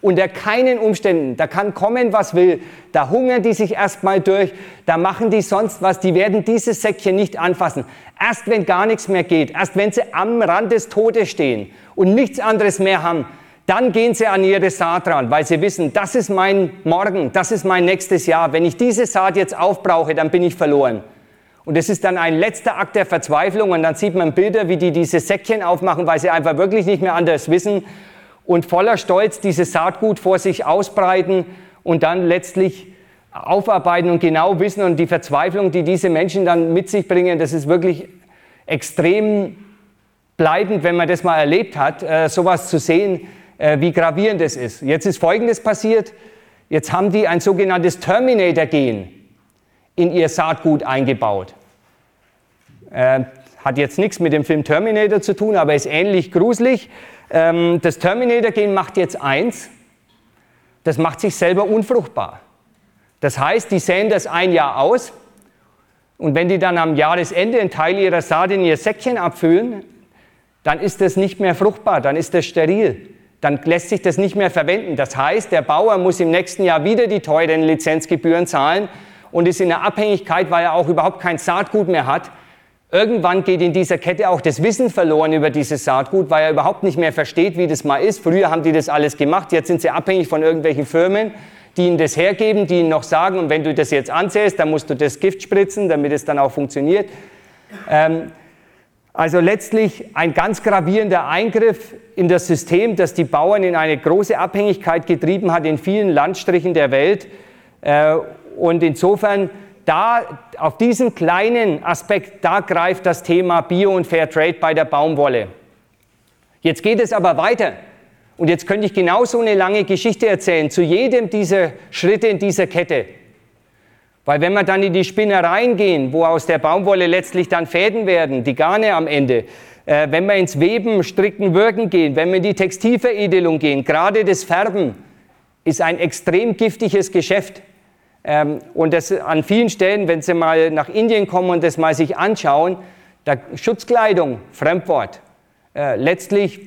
Unter keinen Umständen. Da kann kommen, was will. Da hungern die sich erstmal durch. Da machen die sonst was. Die werden dieses Säckchen nicht anfassen. Erst wenn gar nichts mehr geht, erst wenn sie am Rand des Todes stehen und nichts anderes mehr haben, dann gehen sie an ihre Saat ran, weil sie wissen, das ist mein Morgen, das ist mein nächstes Jahr. Wenn ich diese Saat jetzt aufbrauche, dann bin ich verloren. Und es ist dann ein letzter Akt der Verzweiflung und dann sieht man Bilder, wie die diese Säckchen aufmachen, weil sie einfach wirklich nicht mehr anders wissen und voller Stolz dieses Saatgut vor sich ausbreiten und dann letztlich aufarbeiten und genau wissen und die Verzweiflung, die diese Menschen dann mit sich bringen, das ist wirklich extrem bleibend, wenn man das mal erlebt hat, äh, sowas zu sehen, äh, wie gravierend es ist. Jetzt ist Folgendes passiert, jetzt haben die ein sogenanntes Terminator-Gen in ihr Saatgut eingebaut. Äh, hat jetzt nichts mit dem Film Terminator zu tun, aber ist ähnlich gruselig. Ähm, das Terminator-Gen macht jetzt eins, das macht sich selber unfruchtbar. Das heißt, die säen das ein Jahr aus und wenn die dann am Jahresende einen Teil ihrer Saat in ihr Säckchen abfüllen, dann ist das nicht mehr fruchtbar, dann ist das steril. Dann lässt sich das nicht mehr verwenden. Das heißt, der Bauer muss im nächsten Jahr wieder die teuren Lizenzgebühren zahlen und ist in der Abhängigkeit, weil er auch überhaupt kein Saatgut mehr hat. Irgendwann geht in dieser Kette auch das Wissen verloren über dieses Saatgut, weil er überhaupt nicht mehr versteht, wie das mal ist. Früher haben die das alles gemacht, jetzt sind sie abhängig von irgendwelchen Firmen, die ihnen das hergeben, die ihnen noch sagen, und wenn du das jetzt ansäst, dann musst du das Gift spritzen, damit es dann auch funktioniert. Ähm, Also letztlich ein ganz gravierender Eingriff in das System, das die Bauern in eine große Abhängigkeit getrieben hat in vielen Landstrichen der Welt. Und insofern, da auf diesen kleinen Aspekt, da greift das Thema Bio und Fairtrade bei der Baumwolle. Jetzt geht es aber weiter. Und jetzt könnte ich genauso eine lange Geschichte erzählen zu jedem dieser Schritte in dieser Kette. Weil wenn wir dann in die Spinnereien gehen, wo aus der Baumwolle letztlich dann Fäden werden, die Garne am Ende, äh, wenn wir ins Weben, Stricken, Wirken gehen, wenn wir in die Textilveredelung gehen, gerade das Färben ist ein extrem giftiges Geschäft. Ähm, und das an vielen Stellen, wenn Sie mal nach Indien kommen und das mal sich anschauen, da, Schutzkleidung, Fremdwort, äh, letztlich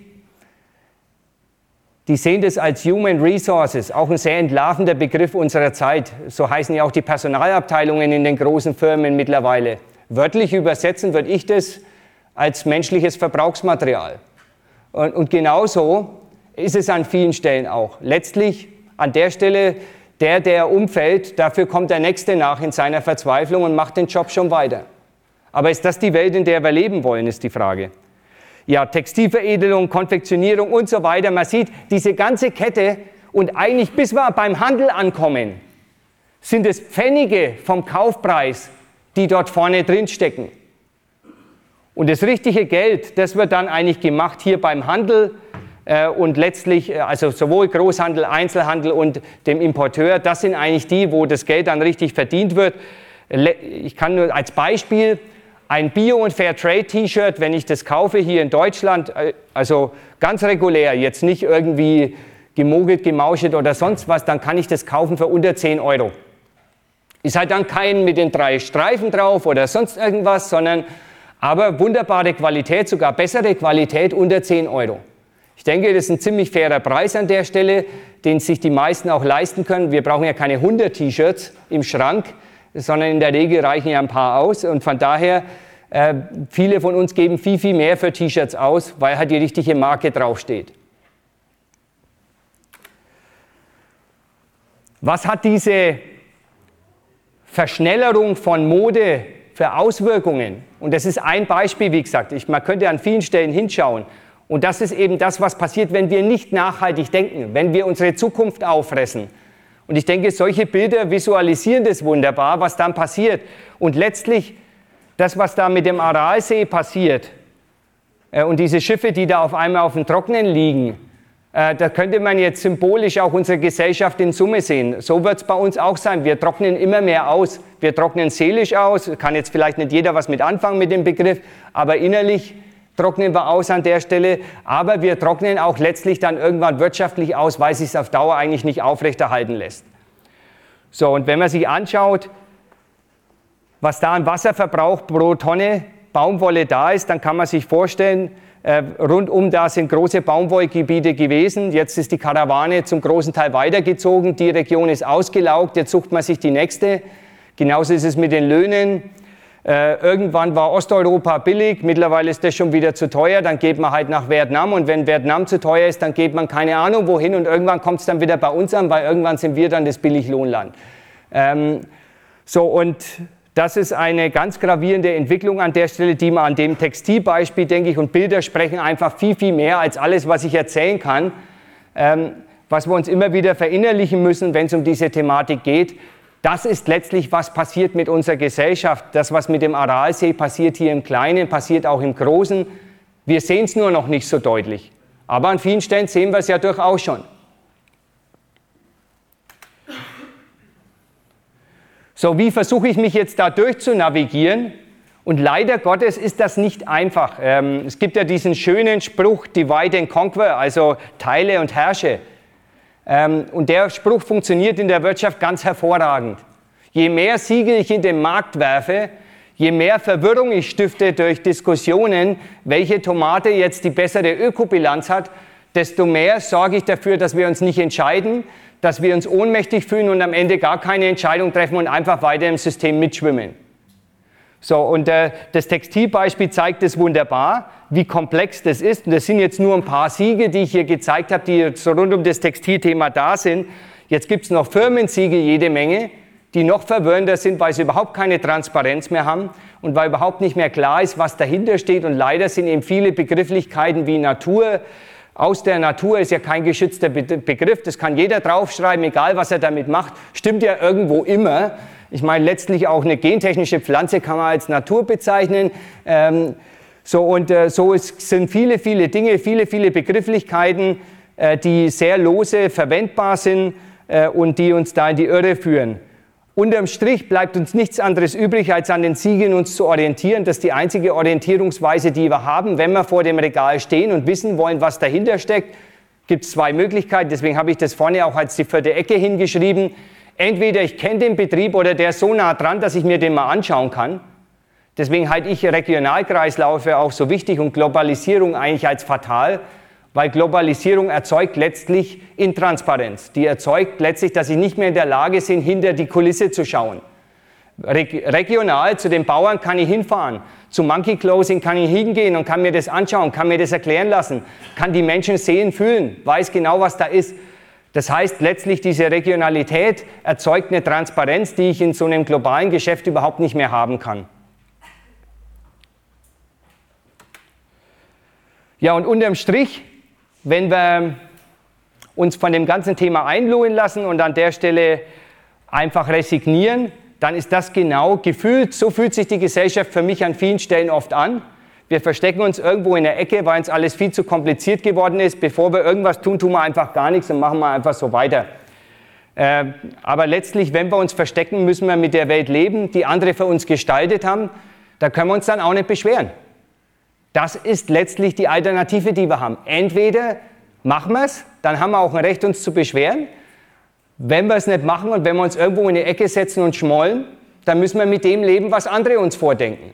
die sehen das als Human Resources, auch ein sehr entlarvender Begriff unserer Zeit. So heißen ja auch die Personalabteilungen in den großen Firmen mittlerweile. Wörtlich übersetzen würde ich das als menschliches Verbrauchsmaterial. Und, und genauso ist es an vielen Stellen auch. Letztlich an der Stelle, der, der umfällt, dafür kommt der Nächste nach in seiner Verzweiflung und macht den Job schon weiter. Aber ist das die Welt, in der wir leben wollen, ist die Frage. Ja, Textilveredelung, Konfektionierung und so weiter. Man sieht diese ganze Kette und eigentlich bis wir beim Handel ankommen, sind es Pfennige vom Kaufpreis, die dort vorne drin stecken. Und das richtige Geld, das wird dann eigentlich gemacht hier beim Handel äh, und letztlich, also sowohl Großhandel, Einzelhandel und dem Importeur, das sind eigentlich die, wo das Geld dann richtig verdient wird. Ich kann nur als Beispiel ein Bio- und Fairtrade-T-Shirt, wenn ich das kaufe hier in Deutschland, also ganz regulär, jetzt nicht irgendwie gemogelt, gemauschelt oder sonst was, dann kann ich das kaufen für unter zehn Euro. Ist halt dann kein mit den drei Streifen drauf oder sonst irgendwas, sondern aber wunderbare Qualität, sogar bessere Qualität unter zehn Euro. Ich denke, das ist ein ziemlich fairer Preis an der Stelle, den sich die meisten auch leisten können. Wir brauchen ja keine hundert T-Shirts im Schrank, sondern in der Regel reichen ja ein paar aus und von daher, äh, viele von uns geben viel, viel mehr für T-Shirts aus, weil halt die richtige Marke draufsteht. Was hat diese Verschnellerung von Mode für Auswirkungen? Und das ist ein Beispiel, wie gesagt, ich, man könnte an vielen Stellen hinschauen. Und das ist eben das, was passiert, wenn wir nicht nachhaltig denken, wenn wir unsere Zukunft auffressen. Und ich denke, solche Bilder visualisieren das wunderbar, was dann passiert. Und letztlich das, was da mit dem Aralsee passiert äh, und diese Schiffe, die da auf einmal auf dem Trockenen liegen, äh, da könnte man jetzt symbolisch auch unsere Gesellschaft in Summe sehen. So wird es bei uns auch sein. Wir trocknen immer mehr aus. Wir trocknen seelisch aus. Kann jetzt vielleicht nicht jeder was mit anfangen mit dem Begriff, aber innerlich trocknen wir aus an der Stelle, aber wir trocknen auch letztlich dann irgendwann wirtschaftlich aus, weil es sich auf Dauer eigentlich nicht aufrechterhalten lässt. So, und wenn man sich anschaut, was da an Wasserverbrauch pro Tonne Baumwolle da ist, dann kann man sich vorstellen, äh, rundum da sind große Baumwollgebiete gewesen. Jetzt ist die Karawane zum großen Teil weitergezogen, die Region ist ausgelaugt, jetzt sucht man sich die nächste. Genauso ist es mit den Löhnen. Äh, irgendwann war Osteuropa billig, mittlerweile ist das schon wieder zu teuer, dann geht man halt nach Vietnam und wenn Vietnam zu teuer ist, dann geht man keine Ahnung wohin und irgendwann kommt es dann wieder bei uns an, weil irgendwann sind wir dann das Billiglohnland. Ähm, so und das ist eine ganz gravierende Entwicklung an der Stelle, die man an dem Textilbeispiel, denke ich, und Bilder sprechen einfach viel, viel mehr als alles, was ich erzählen kann, ähm, was wir uns immer wieder verinnerlichen müssen, wenn es um diese Thematik geht. Das ist letztlich, was passiert mit unserer Gesellschaft. Das, was mit dem Aralsee passiert hier im Kleinen, passiert auch im Großen. Wir sehen es nur noch nicht so deutlich. Aber an vielen Stellen sehen wir es ja durchaus schon. So, wie versuche ich mich jetzt da durchzunavigieren? Und leider Gottes ist das nicht einfach. Ähm, es gibt ja diesen schönen Spruch, divide and conquer, also teile und herrsche. Ähm, und der Spruch funktioniert in der Wirtschaft ganz hervorragend. Je mehr Siegel ich in den Markt werfe, je mehr Verwirrung ich stifte durch Diskussionen, welche Tomate jetzt die bessere Ökobilanz hat, desto mehr sorge ich dafür, dass wir uns nicht entscheiden, dass wir uns ohnmächtig fühlen und am Ende gar keine Entscheidung treffen und einfach weiter im System mitschwimmen. So, und äh, das Textilbeispiel zeigt es wunderbar, wie komplex das ist. Und das sind jetzt nur ein paar Siegel, die ich hier gezeigt habe, die so rund um das Textilthema da sind. Jetzt gibt es noch Firmensiegel jede Menge, die noch verwirrender sind, weil sie überhaupt keine Transparenz mehr haben und weil überhaupt nicht mehr klar ist, was dahinter steht. Und leider sind eben viele Begrifflichkeiten wie Natur. Aus der Natur ist ja kein geschützter Begriff, das kann jeder draufschreiben, egal was er damit macht. Stimmt ja irgendwo immer. Ich meine, letztlich auch eine gentechnische Pflanze kann man als Natur bezeichnen. Ähm, so und äh, so ist, sind viele, viele Dinge, viele, viele Begrifflichkeiten, äh, die sehr lose verwendbar sind äh, und die uns da in die Irre führen. Unterm Strich bleibt uns nichts anderes übrig, als an den Siegeln uns zu orientieren. Das ist die einzige Orientierungsweise, die wir haben. Wenn wir vor dem Regal stehen und wissen wollen, was dahinter steckt, gibt es zwei Möglichkeiten. Deswegen habe ich das vorne auch als die vierte Ecke hingeschrieben. Entweder ich kenne den Betrieb oder der ist so nah dran, dass ich mir den mal anschauen kann. Deswegen halte ich Regionalkreislaufe auch so wichtig und Globalisierung eigentlich als fatal, weil Globalisierung erzeugt letztlich Intransparenz. Die erzeugt letztlich, dass sie nicht mehr in der Lage sind, hinter die Kulisse zu schauen. Reg- regional zu den Bauern kann ich hinfahren, zu Monkey Closing kann ich hingehen und kann mir das anschauen, kann mir das erklären lassen, kann die Menschen sehen, fühlen, weiß genau, was da ist. Das heißt, letztlich diese Regionalität erzeugt eine Transparenz, die ich in so einem globalen Geschäft überhaupt nicht mehr haben kann. Ja, und unterm Strich, wenn wir uns von dem ganzen Thema einlullen lassen und an der Stelle einfach resignieren, dann ist das genau gefühlt, so fühlt sich die Gesellschaft für mich an vielen Stellen oft an. Wir verstecken uns irgendwo in der Ecke, weil uns alles viel zu kompliziert geworden ist. Bevor wir irgendwas tun, tun wir einfach gar nichts und machen wir einfach so weiter. Äh, aber letztlich, wenn wir uns verstecken, müssen wir mit der Welt leben, die andere für uns gestaltet haben. Da können wir uns dann auch nicht beschweren. Das ist letztlich die Alternative, die wir haben. Entweder machen wir es, dann haben wir auch ein Recht, uns zu beschweren. Wenn wir es nicht machen und wenn wir uns irgendwo in die Ecke setzen und schmollen, dann müssen wir mit dem leben, was andere uns vordenken.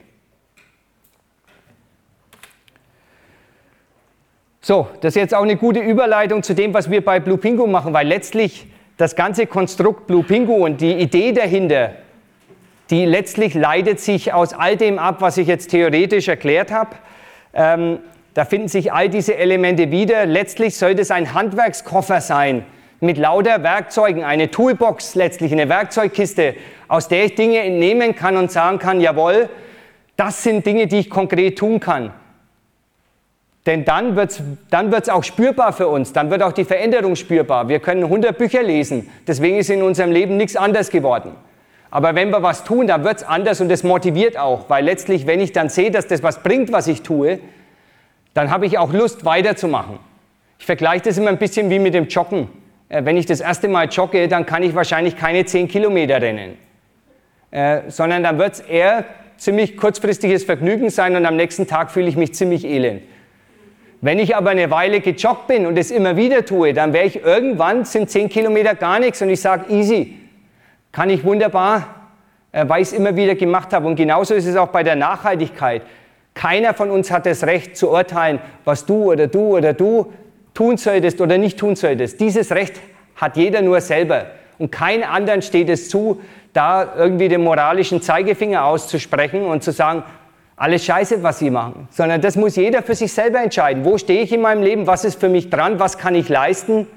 So, das ist jetzt auch eine gute Überleitung zu dem, was wir bei Blue Pingu machen, weil letztlich das ganze Konstrukt Blue Pingu und die Idee dahinter, die letztlich leitet sich aus all dem ab, was ich jetzt theoretisch erklärt habe. Ähm, da finden sich all diese Elemente wieder. Letztlich sollte es ein Handwerkskoffer sein, mit lauter Werkzeugen, eine Toolbox letztlich, eine Werkzeugkiste, aus der ich Dinge entnehmen kann und sagen kann, jawohl, das sind Dinge, die ich konkret tun kann. Denn dann wird es dann wird's auch spürbar für uns, dann wird auch die Veränderung spürbar. Wir können hundert Bücher lesen, deswegen ist in unserem Leben nichts anders geworden. Aber wenn wir was tun, dann wird es anders und das motiviert auch, weil letztlich, wenn ich dann sehe, dass das was bringt, was ich tue, dann habe ich auch Lust, weiterzumachen. Ich vergleiche das immer ein bisschen wie mit dem Joggen. Wenn ich das erste Mal jogge, dann kann ich wahrscheinlich keine zehn Kilometer rennen, äh, sondern dann wird es eher ziemlich kurzfristiges Vergnügen sein und am nächsten Tag fühle ich mich ziemlich elend. Wenn ich aber eine Weile gejoggt bin und es immer wieder tue, dann wäre ich irgendwann, sind zehn Kilometer gar nichts und ich sage, easy, kann ich wunderbar, äh, weil ich es immer wieder gemacht habe. Und genauso ist es auch bei der Nachhaltigkeit. Keiner von uns hat das Recht zu urteilen, was du oder du oder du tun solltest oder nicht tun solltest. Dieses Recht hat jeder nur selber. Und kein anderen steht es zu, da irgendwie den moralischen Zeigefinger auszusprechen und zu sagen, alles Scheiße, was sie machen. Sondern das muss jeder für sich selber entscheiden. Wo stehe ich in meinem Leben? Was ist für mich dran? Was kann ich leisten?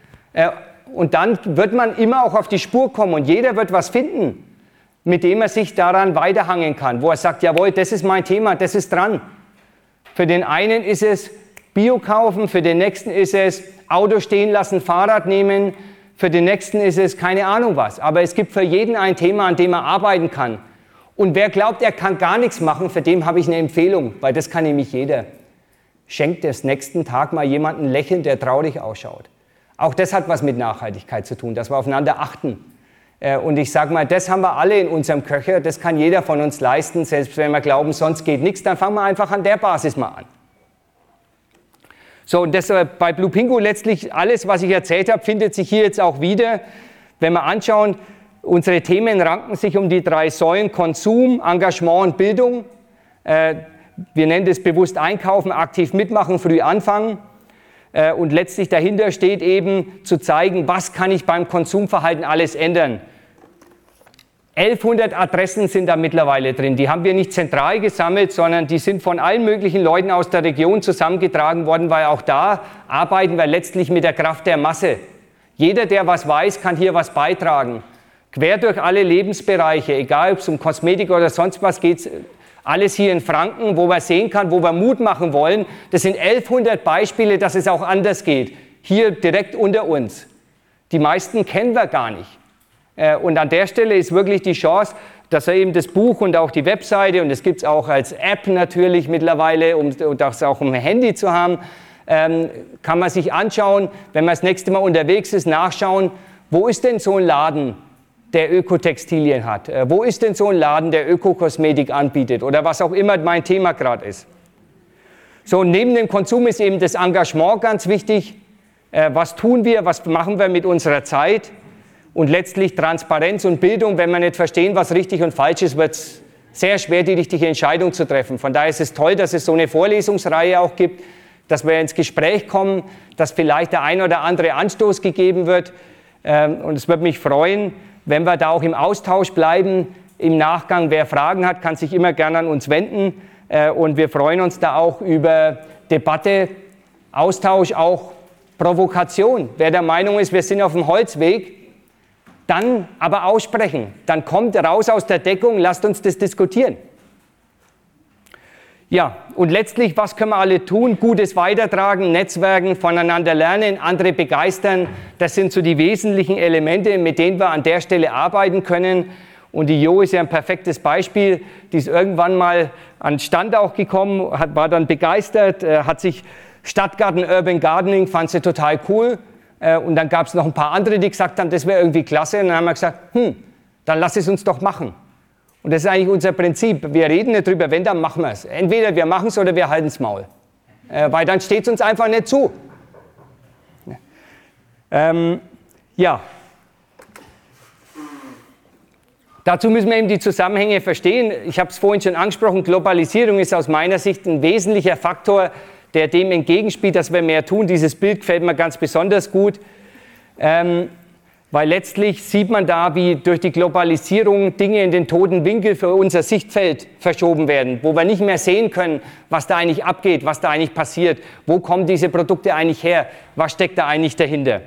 Und dann wird man immer auch auf die Spur kommen und jeder wird was finden, mit dem er sich daran weiterhangeln kann, wo er sagt, jawohl, das ist mein Thema, das ist dran. Für den einen ist es Bio kaufen, für den nächsten ist es Auto stehen lassen, Fahrrad nehmen, für den nächsten ist es keine Ahnung was. Aber es gibt für jeden ein Thema, an dem er arbeiten kann. Und wer glaubt, er kann gar nichts machen, für den habe ich eine Empfehlung, weil das kann nämlich jeder. Schenkt des nächsten Tag mal jemanden ein Lächeln, der traurig ausschaut. Auch das hat was mit Nachhaltigkeit zu tun, dass wir aufeinander achten. Und ich sage mal, das haben wir alle in unserem Köcher, das kann jeder von uns leisten, selbst wenn wir glauben, sonst geht nichts, dann fangen wir einfach an der Basis mal an. So, und das bei Blue Pingu letztlich alles, was ich erzählt habe, findet sich hier jetzt auch wieder. Wenn wir anschauen, unsere Themen ranken sich um die drei Säulen Konsum, Engagement und Bildung. Äh, wir nennen das bewusst Einkaufen, aktiv mitmachen, früh anfangen. Äh, und letztlich dahinter steht eben zu zeigen, was kann ich beim Konsumverhalten alles ändern. elfhundert Adressen sind da mittlerweile drin. Die haben wir nicht zentral gesammelt, sondern die sind von allen möglichen Leuten aus der Region zusammengetragen worden, weil auch da arbeiten wir letztlich mit der Kraft der Masse. Jeder, der was weiß, kann hier was beitragen. Quer durch alle Lebensbereiche, egal ob es um Kosmetik oder sonst was geht, alles hier in Franken, wo man sehen kann, wo wir Mut machen wollen. Das sind elfhundert Beispiele, dass es auch anders geht. Hier direkt unter uns. Die meisten kennen wir gar nicht. Und an der Stelle ist wirklich die Chance, dass er eben das Buch und auch die Webseite, und das gibt es auch als App natürlich mittlerweile, um das auch im Handy zu haben, ähm, kann man sich anschauen, wenn man das nächste Mal unterwegs ist, nachschauen, wo ist denn so ein Laden, der Ökotextilien hat? Äh, wo ist denn so ein Laden, der Ökokosmetik anbietet oder was auch immer mein Thema gerade ist? So, und neben dem Konsum ist eben das Engagement ganz wichtig. Äh, was tun wir, was machen wir mit unserer Zeit? Und letztlich Transparenz und Bildung. Wenn wir nicht verstehen, was richtig und falsch ist, wird es sehr schwer, die richtige Entscheidung zu treffen. Von daher ist es toll, dass es so eine Vorlesungsreihe auch gibt, dass wir ins Gespräch kommen, dass vielleicht der ein oder andere Anstoß gegeben wird. Und es würde mich freuen, wenn wir da auch im Austausch bleiben. Im Nachgang, wer Fragen hat, kann sich immer gerne an uns wenden. Und wir freuen uns da auch über Debatte, Austausch, auch Provokation. Wer der Meinung ist, wir sind auf dem Holzweg, dann aber aussprechen. Dann kommt raus aus der Deckung, lasst uns das diskutieren. Ja, und letztlich, was können wir alle tun? Gutes Weitertragen, Netzwerken, voneinander lernen, andere begeistern. Das sind so die wesentlichen Elemente, mit denen wir an der Stelle arbeiten können. Und die Jo ist ja ein perfektes Beispiel. Die ist irgendwann mal an den Stand auch gekommen, hat, war dann begeistert, hat sich Stadtgarten, Urban Gardening, fand sie total cool. Und dann gab es noch ein paar andere, die gesagt haben, das wäre irgendwie klasse. Und dann haben wir gesagt, hm, dann lass es uns doch machen. Und das ist eigentlich unser Prinzip. Wir reden nicht drüber, wenn, dann machen wir es. Entweder wir machen es oder wir halten es Maul. Äh, weil dann steht es uns einfach nicht zu. Ähm, ja. Dazu müssen wir eben die Zusammenhänge verstehen. Ich habe es vorhin schon angesprochen, Globalisierung ist aus meiner Sicht ein wesentlicher Faktor, der dem entgegenspielt, dass wir mehr tun. Dieses Bild gefällt mir ganz besonders gut. Ähm, Weil letztlich sieht man da, wie durch die Globalisierung Dinge in den toten Winkel für unser Sichtfeld verschoben werden, wo wir nicht mehr sehen können, was da eigentlich abgeht, was da eigentlich passiert, wo kommen diese Produkte eigentlich her, was steckt da eigentlich dahinter.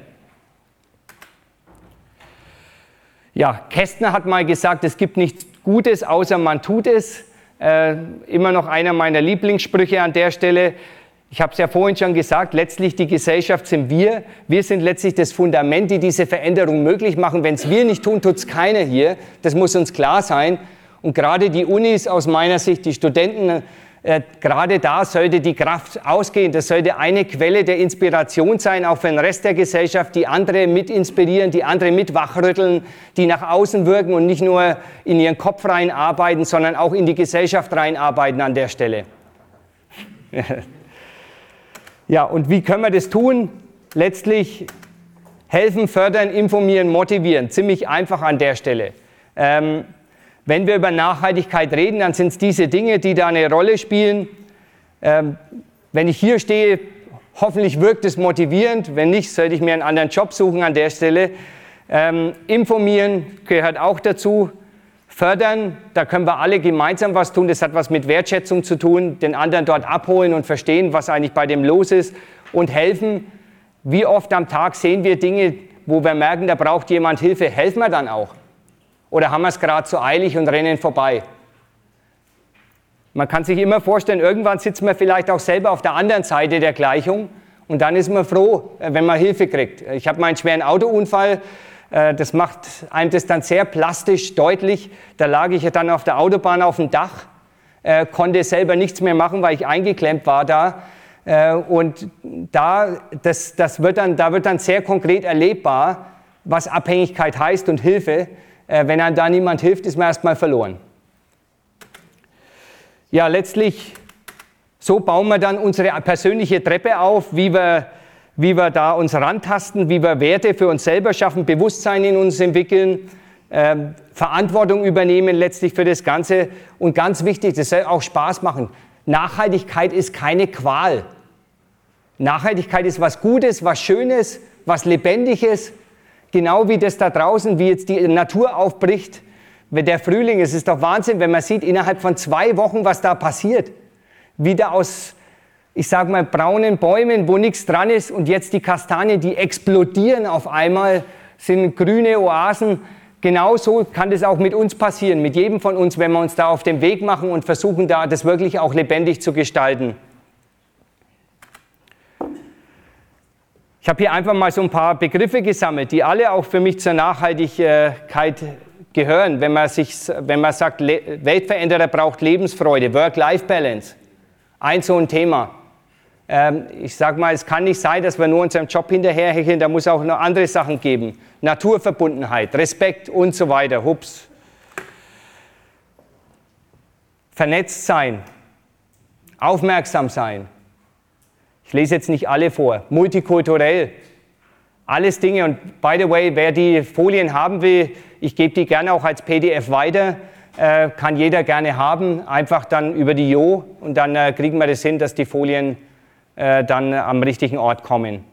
Ja, Kästner hat mal gesagt, es gibt nichts Gutes, außer man tut es. Äh, immer noch einer meiner Lieblingssprüche an der Stelle. Ich habe es ja vorhin schon gesagt, letztlich die Gesellschaft sind wir. Wir sind letztlich das Fundament, die diese Veränderung möglich machen. Wenn es wir nicht tun, tut es keiner hier. Das muss uns klar sein. Und gerade die Unis aus meiner Sicht, die Studenten, äh, gerade da sollte die Kraft ausgehen. Das sollte eine Quelle der Inspiration sein, auch für den Rest der Gesellschaft, die andere mit inspirieren, die andere mit wachrütteln, die nach außen wirken und nicht nur in ihren Kopf rein arbeiten, sondern auch in die Gesellschaft rein arbeiten an der Stelle. Ja, und wie können wir das tun? Letztlich helfen, fördern, informieren, motivieren. Ziemlich einfach an der Stelle. Ähm, Wenn wir über Nachhaltigkeit reden, dann sind es diese Dinge, die da eine Rolle spielen. Ähm, wenn ich hier stehe, hoffentlich wirkt es motivierend. Wenn nicht, sollte ich mir einen anderen Job suchen an der Stelle. Ähm, informieren gehört auch dazu. Fördern, da können wir alle gemeinsam was tun. Das hat was mit Wertschätzung zu tun, den anderen dort abholen und verstehen, was eigentlich bei dem los ist und helfen. Wie oft am Tag sehen wir Dinge, wo wir merken, da braucht jemand Hilfe. Helfen wir dann auch? Oder haben wir es gerade so eilig und rennen vorbei? Man kann sich immer vorstellen, irgendwann sitzt man vielleicht auch selber auf der anderen Seite der Gleichung und dann ist man froh, wenn man Hilfe kriegt. Ich habe mal einen schweren Autounfall, das macht einem das dann sehr plastisch deutlich. Da lag ich ja dann auf der Autobahn auf dem Dach, konnte selber nichts mehr machen, weil ich eingeklemmt war da. Und da, das, das wird dann, da wird dann sehr konkret erlebbar, was Abhängigkeit heißt und Hilfe. Wenn einem da niemand hilft, ist man erstmal verloren. Ja, letztlich, so bauen wir dann unsere persönliche Treppe auf, wie wir, wie wir da uns rantasten, wie wir Werte für uns selber schaffen, Bewusstsein in uns entwickeln, äh, Verantwortung übernehmen letztlich für das Ganze. Und ganz wichtig, das soll auch Spaß machen. Nachhaltigkeit ist keine Qual. Nachhaltigkeit ist was Gutes, was Schönes, was Lebendiges. Genau wie das da draußen, wie jetzt die Natur aufbricht. Der Frühling, es ist doch Wahnsinn, wenn man sieht, innerhalb von zwei Wochen, was da passiert. Wieder aus, ich sag mal, braunen Bäumen, wo nichts dran ist und jetzt die Kastanien, die explodieren auf einmal, sind grüne Oasen. Genauso kann das auch mit uns passieren, mit jedem von uns, wenn wir uns da auf den Weg machen und versuchen, da das wirklich auch lebendig zu gestalten. Ich habe hier einfach mal so ein paar Begriffe gesammelt, die alle auch für mich zur Nachhaltigkeit gehören. Wenn man, sich, wenn man sagt, Weltveränderer braucht Lebensfreude, Work-Life-Balance, ein so ein Thema. Ähm, ich sage mal, es kann nicht sein, dass wir nur unserem Job hinterherhecheln, da muss auch noch andere Sachen geben. Naturverbundenheit, Respekt und so weiter. Hups. Vernetzt sein, aufmerksam sein. Ich lese jetzt nicht alle vor. Multikulturell. Alles Dinge. Und by the way, wer die Folien haben will, ich gebe die gerne auch als P D F weiter. Äh, kann jeder gerne haben. Einfach dann über die Jo und dann äh, kriegen wir das hin, dass die Folien äh, dann äh, am richtigen Ort kommen.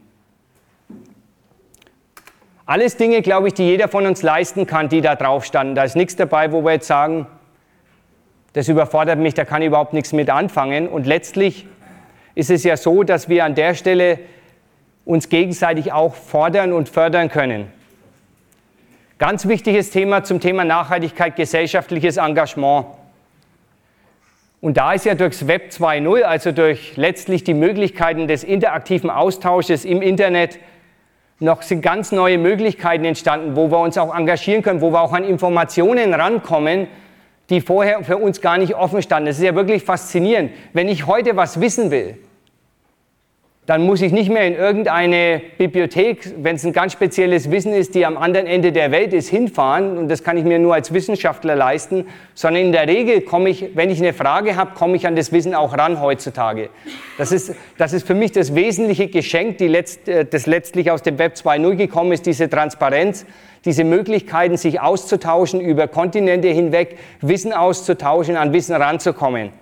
Alles Dinge, glaube ich, die jeder von uns leisten kann, die da drauf standen. Da ist nichts dabei, wo wir jetzt sagen, das überfordert mich, da kann ich überhaupt nichts mit anfangen. Und letztlich ist es ja so, dass wir an der Stelle uns gegenseitig auch fordern und fördern können. Ganz wichtiges Thema zum Thema Nachhaltigkeit, gesellschaftliches Engagement. Und da ist ja durchs Web zwei Punkt null, also durch letztlich die Möglichkeiten des interaktiven Austausches im Internet, noch sind ganz neue Möglichkeiten entstanden, wo wir uns auch engagieren können, wo wir auch an Informationen rankommen, die vorher für uns gar nicht offen standen. Das ist ja wirklich faszinierend. Wenn ich heute was wissen will, dann muss ich nicht mehr in irgendeine Bibliothek, wenn es ein ganz spezielles Wissen ist, die am anderen Ende der Welt ist, hinfahren. Und das kann ich mir nur als Wissenschaftler leisten. Sondern in der Regel komme ich, wenn ich eine Frage habe, komme ich an das Wissen auch ran heutzutage. Das ist, das ist für mich das wesentliche Geschenk, die letzt, das letztlich aus dem Web zwei Punkt null gekommen ist, diese Transparenz, diese Möglichkeiten, sich auszutauschen, über Kontinente hinweg Wissen auszutauschen, an Wissen ranzukommen.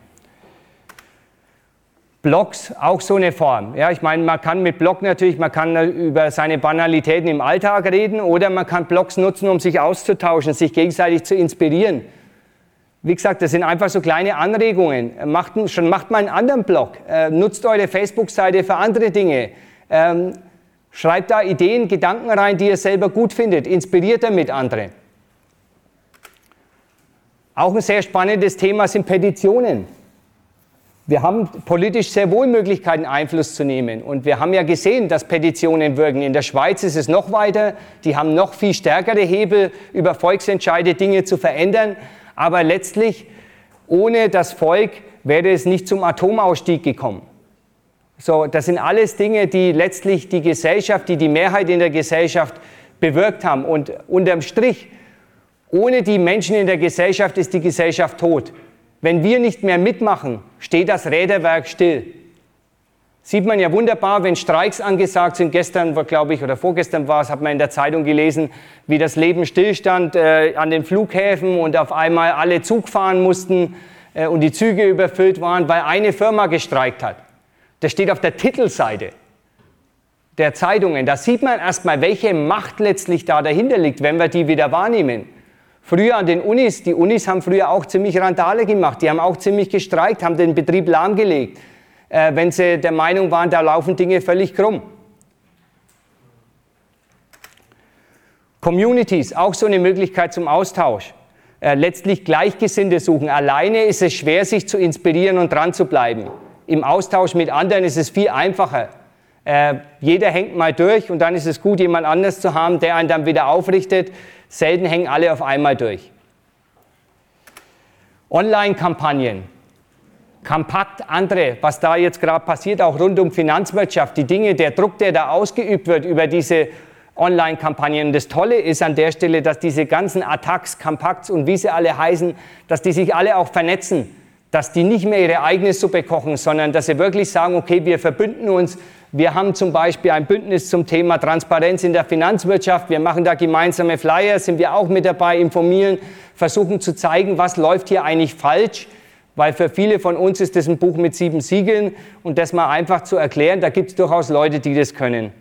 Blogs, auch so eine Form. Ja, ich meine, man kann mit Blog natürlich, man kann über seine Banalitäten im Alltag reden oder man kann Blogs nutzen, um sich auszutauschen, sich gegenseitig zu inspirieren. Wie gesagt, das sind einfach so kleine Anregungen. Macht, schon macht mal einen anderen Blog, äh, nutzt eure Facebook-Seite für andere Dinge. Ähm, schreibt da Ideen, Gedanken rein, die ihr selber gut findet, inspiriert damit andere. Auch ein sehr spannendes Thema sind Petitionen. Wir haben politisch sehr wohl Möglichkeiten, Einfluss zu nehmen. Und wir haben ja gesehen, dass Petitionen wirken. In der Schweiz ist es noch weiter. Die haben noch viel stärkere Hebel, über Volksentscheide Dinge zu verändern. Aber letztlich, ohne das Volk, wäre es nicht zum Atomausstieg gekommen. So, das sind alles Dinge, die letztlich die Gesellschaft, die die Mehrheit in der Gesellschaft bewirkt haben. Und unterm Strich, ohne die Menschen in der Gesellschaft ist die Gesellschaft tot. Wenn wir nicht mehr mitmachen, steht das Räderwerk still. Sieht man ja wunderbar, wenn Streiks angesagt sind. Gestern, glaube ich, oder vorgestern war es, hat man in der Zeitung gelesen, wie das Leben stillstand äh, an den Flughäfen und auf einmal alle Zug fahren mussten äh, und die Züge überfüllt waren, weil eine Firma gestreikt hat. Das steht auf der Titelseite der Zeitungen. Da sieht man erstmal, welche Macht letztlich da dahinter liegt, wenn wir die wieder wahrnehmen. Früher an den Unis, die Unis haben früher auch ziemlich Randale gemacht, die haben auch ziemlich gestreikt, haben den Betrieb lahmgelegt, äh, wenn sie der Meinung waren, da laufen Dinge völlig krumm. Communities, auch so eine Möglichkeit zum Austausch. Äh, letztlich Gleichgesinnte suchen. Alleine ist es schwer, sich zu inspirieren und dran zu bleiben. Im Austausch mit anderen ist es viel einfacher. Äh, jeder hängt mal durch und dann ist es gut, jemand anders zu haben, der einen dann wieder aufrichtet. Selten hängen alle auf einmal durch. Online-Kampagnen. Kompakt andere, was da jetzt gerade passiert, auch rund um Finanzwirtschaft, die Dinge, der Druck, der da ausgeübt wird über diese Online-Kampagnen. Das Tolle ist an der Stelle, dass diese ganzen Attacks, Kompakts und wie sie alle heißen, dass die sich alle auch vernetzen, dass die nicht mehr ihre eigene Suppe kochen, sondern dass sie wirklich sagen, okay, wir verbünden uns. Wir haben zum Beispiel ein Bündnis zum Thema Transparenz in der Finanzwirtschaft. Wir machen da gemeinsame Flyer, sind wir auch mit dabei, informieren, versuchen zu zeigen, was läuft hier eigentlich falsch. Weil für viele von uns ist das ein Buch mit sieben Siegeln und das mal einfach zu erklären, da gibt es durchaus Leute, die das können.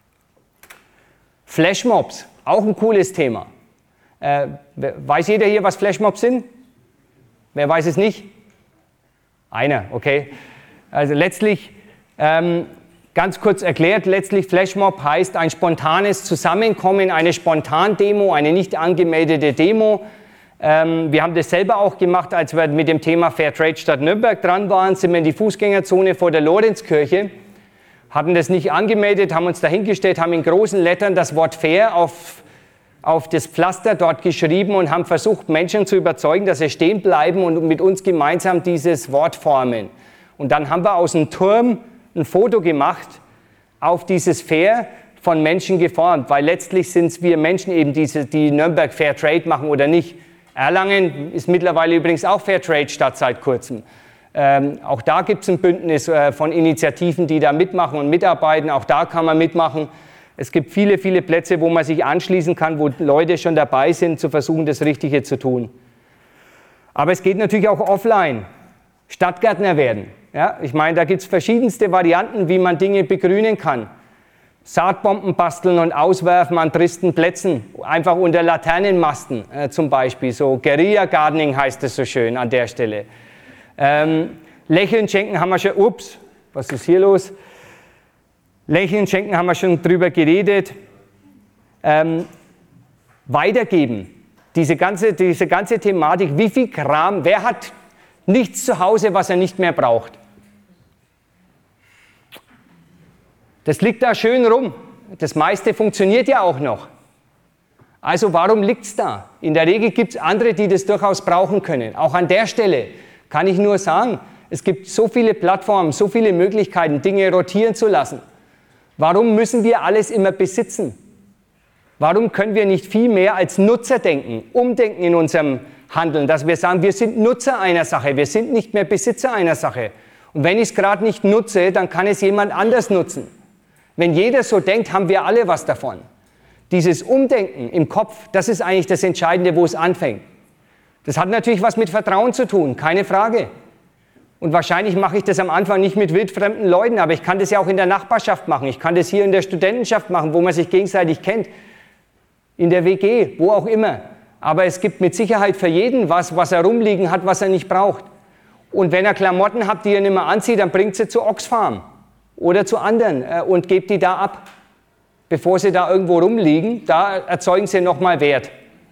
Flashmobs, auch ein cooles Thema. Äh, weiß jeder hier, was Flashmobs sind? Wer weiß es nicht? Einer, okay. Also letztlich, ähm, ganz kurz erklärt, letztlich Flashmob heißt ein spontanes Zusammenkommen, eine Spontandemo, eine nicht angemeldete Demo. Ähm, wir haben das selber auch gemacht, als wir mit dem Thema Fairtrade Stadt Nürnberg dran waren, sind wir in die Fußgängerzone vor der Lorenzkirche, hatten das nicht angemeldet, haben uns dahingestellt, haben in großen Lettern das Wort Fair auf, auf das Pflaster dort geschrieben und haben versucht, Menschen zu überzeugen, dass sie stehen bleiben und mit uns gemeinsam dieses Wort formen. Und dann haben wir aus dem Turm ein Foto gemacht, auf dieses Fair von Menschen geformt, weil letztlich sind es wir Menschen eben, diese, die Nürnberg Fairtrade machen oder nicht. Erlangen ist mittlerweile übrigens auch Fairtrade-Stadt seit kurzem. Ähm, auch da gibt es ein Bündnis äh, von Initiativen, die da mitmachen und mitarbeiten. Auch da kann man mitmachen. Es gibt viele, viele Plätze, wo man sich anschließen kann, wo Leute schon dabei sind, zu versuchen, das Richtige zu tun. Aber es geht natürlich auch offline. Stadtgärtner werden. Ja, ich meine, da gibt es verschiedenste Varianten, wie man Dinge begrünen kann. Saatbomben basteln und auswerfen an tristen Plätzen, einfach unter Laternenmasten äh, zum Beispiel. So Guerilla Gardening heißt es so schön an der Stelle. Ähm, Lächeln schenken haben wir schon, ups, was ist hier los? Lächeln schenken haben wir schon drüber geredet. Ähm, weitergeben, diese ganze, diese ganze Thematik, wie viel Kram, wer hat nichts zu Hause, was er nicht mehr braucht? Das liegt da schön rum. Das meiste funktioniert ja auch noch. Also warum liegt es da? In der Regel gibt es andere, die das durchaus brauchen können. Auch an der Stelle kann ich nur sagen, es gibt so viele Plattformen, so viele Möglichkeiten, Dinge rotieren zu lassen. Warum müssen wir alles immer besitzen? Warum können wir nicht viel mehr als Nutzer denken, umdenken in unserem Handeln, dass wir sagen, wir sind Nutzer einer Sache, wir sind nicht mehr Besitzer einer Sache. Und wenn ich es gerade nicht nutze, dann kann es jemand anders nutzen. Wenn jeder so denkt, haben wir alle was davon. Dieses Umdenken im Kopf, das ist eigentlich das Entscheidende, wo es anfängt. Das hat natürlich was mit Vertrauen zu tun, keine Frage. Und wahrscheinlich mache ich das am Anfang nicht mit wildfremden Leuten, aber ich kann das ja auch in der Nachbarschaft machen. Ich kann das hier in der Studentenschaft machen, wo man sich gegenseitig kennt. In der W G, wo auch immer. Aber es gibt mit Sicherheit für jeden was, was er rumliegen hat, was er nicht braucht. Und wenn er Klamotten hat, die er nicht mehr anzieht, dann bringt sie zu Oxfam oder zu anderen äh, und gebt die da ab. Bevor sie da irgendwo rumliegen, da erzeugen sie nochmal Wert.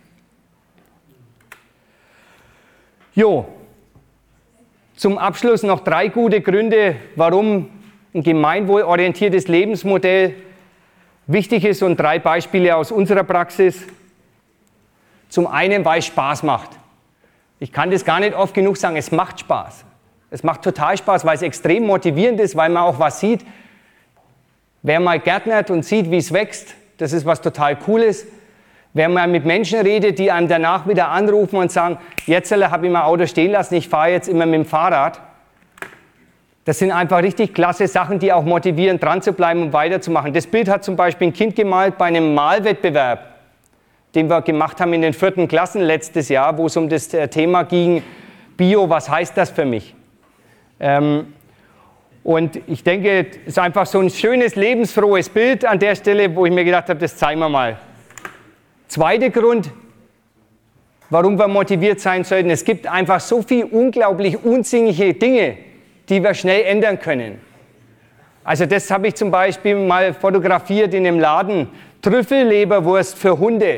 Jo, zum Abschluss noch drei gute Gründe, warum ein gemeinwohlorientiertes Lebensmodell wichtig ist und drei Beispiele aus unserer Praxis. Zum einen, weil es Spaß macht. Ich kann das gar nicht oft genug sagen, es macht Spaß. Es macht total Spaß, weil es extrem motivierend ist, weil man auch was sieht. Wer mal gärtnert und sieht, wie es wächst, das ist was total Cooles. Wer mal mit Menschen redet, die einem danach wieder anrufen und sagen, jetzt habe ich mein Auto stehen lassen, ich fahre jetzt immer mit dem Fahrrad. Das sind einfach richtig klasse Sachen, die auch motivieren, dran zu bleiben und weiterzumachen. Das Bild hat zum Beispiel ein Kind gemalt bei einem Malwettbewerb, den wir gemacht haben in den vierten Klassen letztes Jahr, wo es um das Thema ging, Bio, was heißt das für mich? Ähm, und ich denke, es ist einfach so ein schönes, lebensfrohes Bild an der Stelle, wo ich mir gedacht habe, das zeigen wir mal. Zweiter Grund, warum wir motiviert sein sollten, es gibt einfach so viele unglaublich unsinnige Dinge, die wir schnell ändern können. Also das habe ich zum Beispiel mal fotografiert in einem Laden, Trüffelleberwurst für Hunde.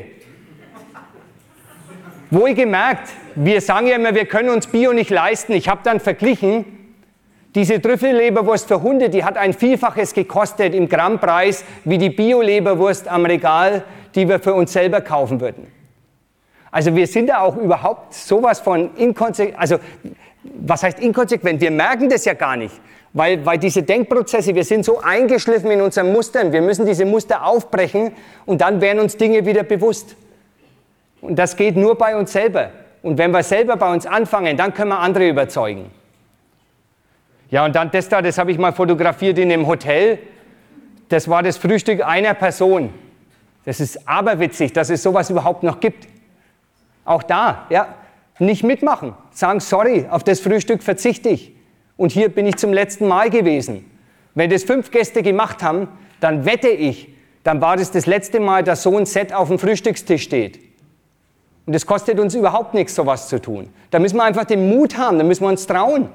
Wohlgemerkt, wir sagen ja immer, wir können uns Bio nicht leisten. Ich habe dann verglichen, diese Trüffelleberwurst für Hunde, die hat ein Vielfaches gekostet im Grammpreis wie die Bio-Leberwurst am Regal, die wir für uns selber kaufen würden. Also wir sind da auch überhaupt sowas von inkonsequent, also was heißt inkonsequent? Wir merken das ja gar nicht, weil, weil diese Denkprozesse, wir sind so eingeschliffen in unseren Mustern, wir müssen diese Muster aufbrechen und dann werden uns Dinge wieder bewusst. Und das geht nur bei uns selber. Und wenn wir selber bei uns anfangen, dann können wir andere überzeugen. Ja, und dann das da, das habe ich mal fotografiert in einem Hotel. Das war das Frühstück einer Person. Das ist aberwitzig, dass es sowas überhaupt noch gibt. Auch da, ja, nicht mitmachen. Sagen, sorry, auf das Frühstück verzichte ich. Und hier bin ich zum letzten Mal gewesen. Wenn das fünf Gäste gemacht haben, dann wette ich, dann war das das letzte Mal, dass so ein Set auf dem Frühstückstisch steht. Und es kostet uns überhaupt nichts, sowas zu tun. Da müssen wir einfach den Mut haben, da müssen wir uns trauen.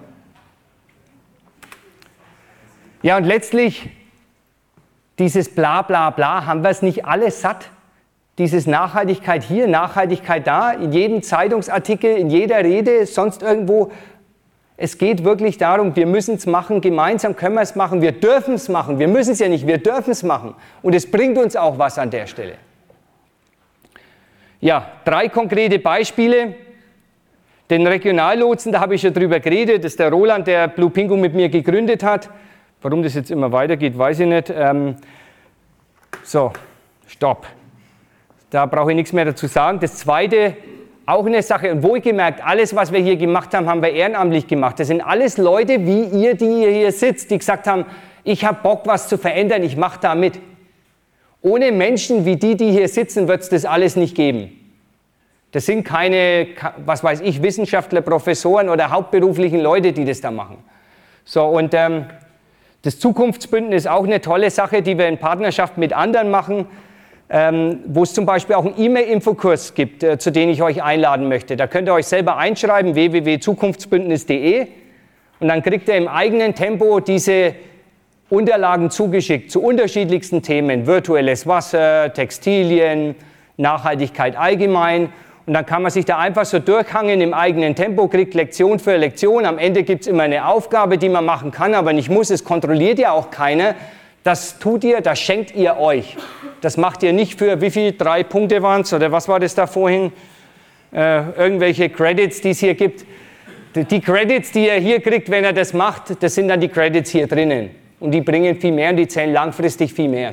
Ja, und letztlich, dieses Bla bla bla, haben wir es nicht alles satt? Dieses Nachhaltigkeit hier, Nachhaltigkeit da, in jedem Zeitungsartikel, in jeder Rede, sonst irgendwo. Es geht wirklich darum, wir müssen es machen, gemeinsam können wir es machen, wir dürfen es machen, wir müssen es ja nicht, wir dürfen es machen. Und es bringt uns auch was an der Stelle. Ja, drei konkrete Beispiele. Den Regionallotsen, da habe ich schon drüber geredet, das ist der Roland, der Blue Pingu mit mir gegründet hat. Warum das jetzt immer weitergeht, weiß ich nicht. Ähm, so, stopp. Da brauche ich nichts mehr dazu sagen. Das Zweite, auch eine Sache, und wohlgemerkt, alles, was wir hier gemacht haben, haben wir ehrenamtlich gemacht. Das sind alles Leute wie ihr, die ihr hier sitzt, die gesagt haben, ich habe Bock, was zu verändern, ich mache da mit. Ohne Menschen wie die, die hier sitzen, wird es das alles nicht geben. Das sind keine, was weiß ich, Wissenschaftler, Professoren oder hauptberuflichen Leute, die das da machen. So, und ähm, das Zukunftsbündnis ist auch eine tolle Sache, die wir in Partnerschaft mit anderen machen, ähm, wo es zum Beispiel auch einen E-Mail-Infokurs gibt, äh, zu dem ich euch einladen möchte. Da könnt ihr euch selber einschreiben, w w w punkt zukunftsbündnis punkt de, und dann kriegt ihr im eigenen Tempo diese Unterlagen zugeschickt zu unterschiedlichsten Themen, virtuelles Wasser, Textilien, Nachhaltigkeit allgemein. Und dann kann man sich da einfach so durchhangeln im eigenen Tempo, kriegt Lektion für Lektion. Am Ende gibt es immer eine Aufgabe, die man machen kann, aber nicht muss. Es kontrolliert ja auch keiner. Das tut ihr, das schenkt ihr euch. Das macht ihr nicht für, wie viel, drei Punkte waren es, oder was war das da vorhin? Äh, irgendwelche Credits, die es hier gibt. Die Credits, die ihr hier kriegt, wenn ihr das macht, das sind dann die Credits hier drinnen. Und die bringen viel mehr und die zählen langfristig viel mehr.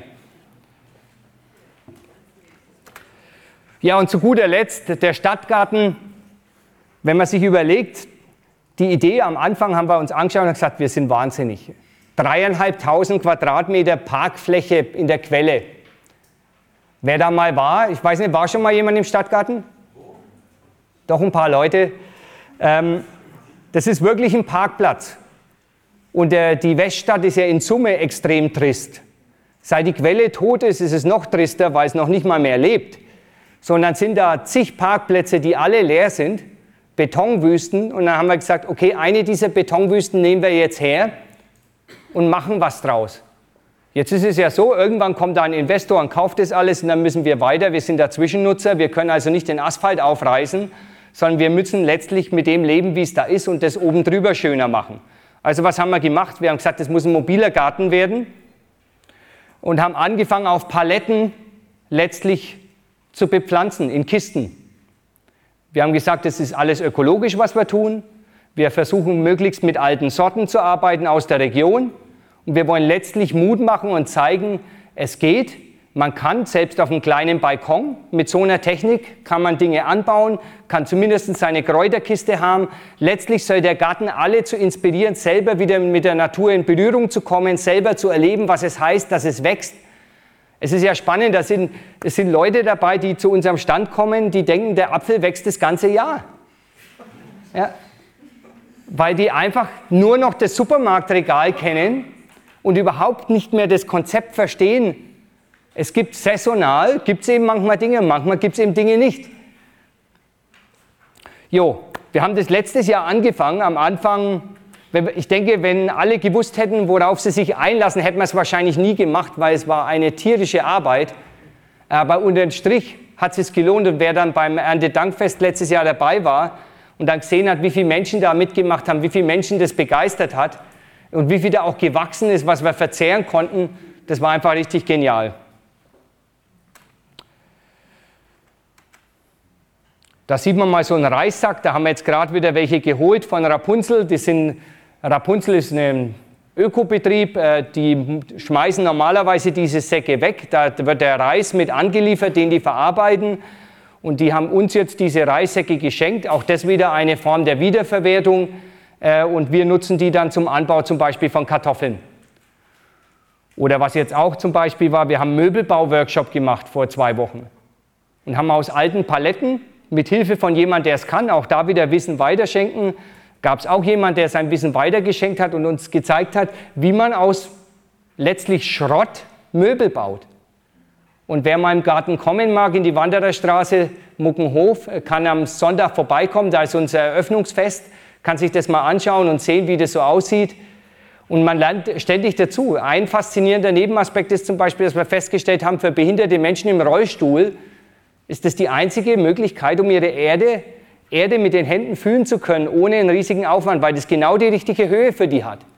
Ja, und zu guter Letzt, der Stadtgarten, wenn man sich überlegt, die Idee am Anfang haben wir uns angeschaut und gesagt, wir sind wahnsinnig. Dreieinhalbtausend Quadratmeter Parkfläche in der Quelle. Wer da mal war, ich weiß nicht, war schon mal jemand im Stadtgarten? Doch ein paar Leute. Ähm, das ist wirklich ein Parkplatz. Und der, die Weststadt ist ja in Summe extrem trist. Seit die Quelle tot ist, ist es noch trister, weil es noch nicht mal mehr lebt. Sondern sind da zig Parkplätze, die alle leer sind, Betonwüsten. Und dann haben wir gesagt, okay, eine dieser Betonwüsten nehmen wir jetzt her und machen was draus. Jetzt ist es ja so, irgendwann kommt da ein Investor und kauft das alles und dann müssen wir weiter. Wir sind da Zwischennutzer, wir können also nicht den Asphalt aufreißen, sondern wir müssen letztlich mit dem leben, wie es da ist und das oben drüber schöner machen. Also was haben wir gemacht? Wir haben gesagt, das muss ein mobiler Garten werden und haben angefangen, auf Paletten letztlich zu bepflanzen, in Kisten. Wir haben gesagt, das ist alles ökologisch, was wir tun. Wir versuchen, möglichst mit alten Sorten zu arbeiten aus der Region. Und wir wollen letztlich Mut machen und zeigen, es geht. Man kann selbst auf einem kleinen Balkon mit so einer Technik kann man Dinge anbauen, kann zumindest seine Kräuterkiste haben. Letztlich soll der Garten alle zu inspirieren, selber wieder mit der Natur in Berührung zu kommen, selber zu erleben, was es heißt, dass es wächst. Es ist ja spannend, da sind, es sind Leute dabei, die zu unserem Stand kommen, die denken, der Apfel wächst das ganze Jahr. Ja. Weil die einfach nur noch das Supermarktregal kennen und überhaupt nicht mehr das Konzept verstehen. Es gibt saisonal, gibt es eben manchmal Dinge, manchmal gibt es eben Dinge nicht. Jo, wir haben das letztes Jahr angefangen, am Anfang, ich denke, wenn alle gewusst hätten, worauf sie sich einlassen, hätten wir es wahrscheinlich nie gemacht, weil es war eine tierische Arbeit. Aber unter dem Strich hat es sich gelohnt und wer dann beim Erntedankfest letztes Jahr dabei war und dann gesehen hat, wie viele Menschen da mitgemacht haben, wie viele Menschen das begeistert hat und wie viel da auch gewachsen ist, was wir verzehren konnten, das war einfach richtig genial. Da sieht man mal so einen Reissack, da haben wir jetzt gerade wieder welche geholt von Rapunzel. Die sind, Rapunzel ist ein Ökobetrieb, die schmeißen normalerweise diese Säcke weg. Da wird der Reis mit angeliefert, den die verarbeiten. Und die haben uns jetzt diese Reissäcke geschenkt, auch das wieder eine Form der Wiederverwertung. Und wir nutzen die dann zum Anbau zum Beispiel von Kartoffeln. Oder was jetzt auch zum Beispiel war, wir haben einen Möbelbau-Workshop gemacht vor zwei Wochen. Und haben aus alten Paletten mit Hilfe von jemandem, der es kann, auch da wieder Wissen weiterschenken, gab es auch jemanden, der sein Wissen weitergeschenkt hat und uns gezeigt hat, wie man aus letztlich Schrott Möbel baut. Und wer mal im Garten kommen mag, in die Wandererstraße, Muckenhof, kann am Sonntag vorbeikommen, da ist unser Eröffnungsfest, kann sich das mal anschauen und sehen, wie das so aussieht. Und man lernt ständig dazu. Ein faszinierender Nebenaspekt ist zum Beispiel, dass wir festgestellt haben, für behinderte Menschen im Rollstuhl ist das die einzige Möglichkeit, um ihre Erde, Erde mit den Händen fühlen zu können, ohne einen riesigen Aufwand, weil das genau die richtige Höhe für die hat.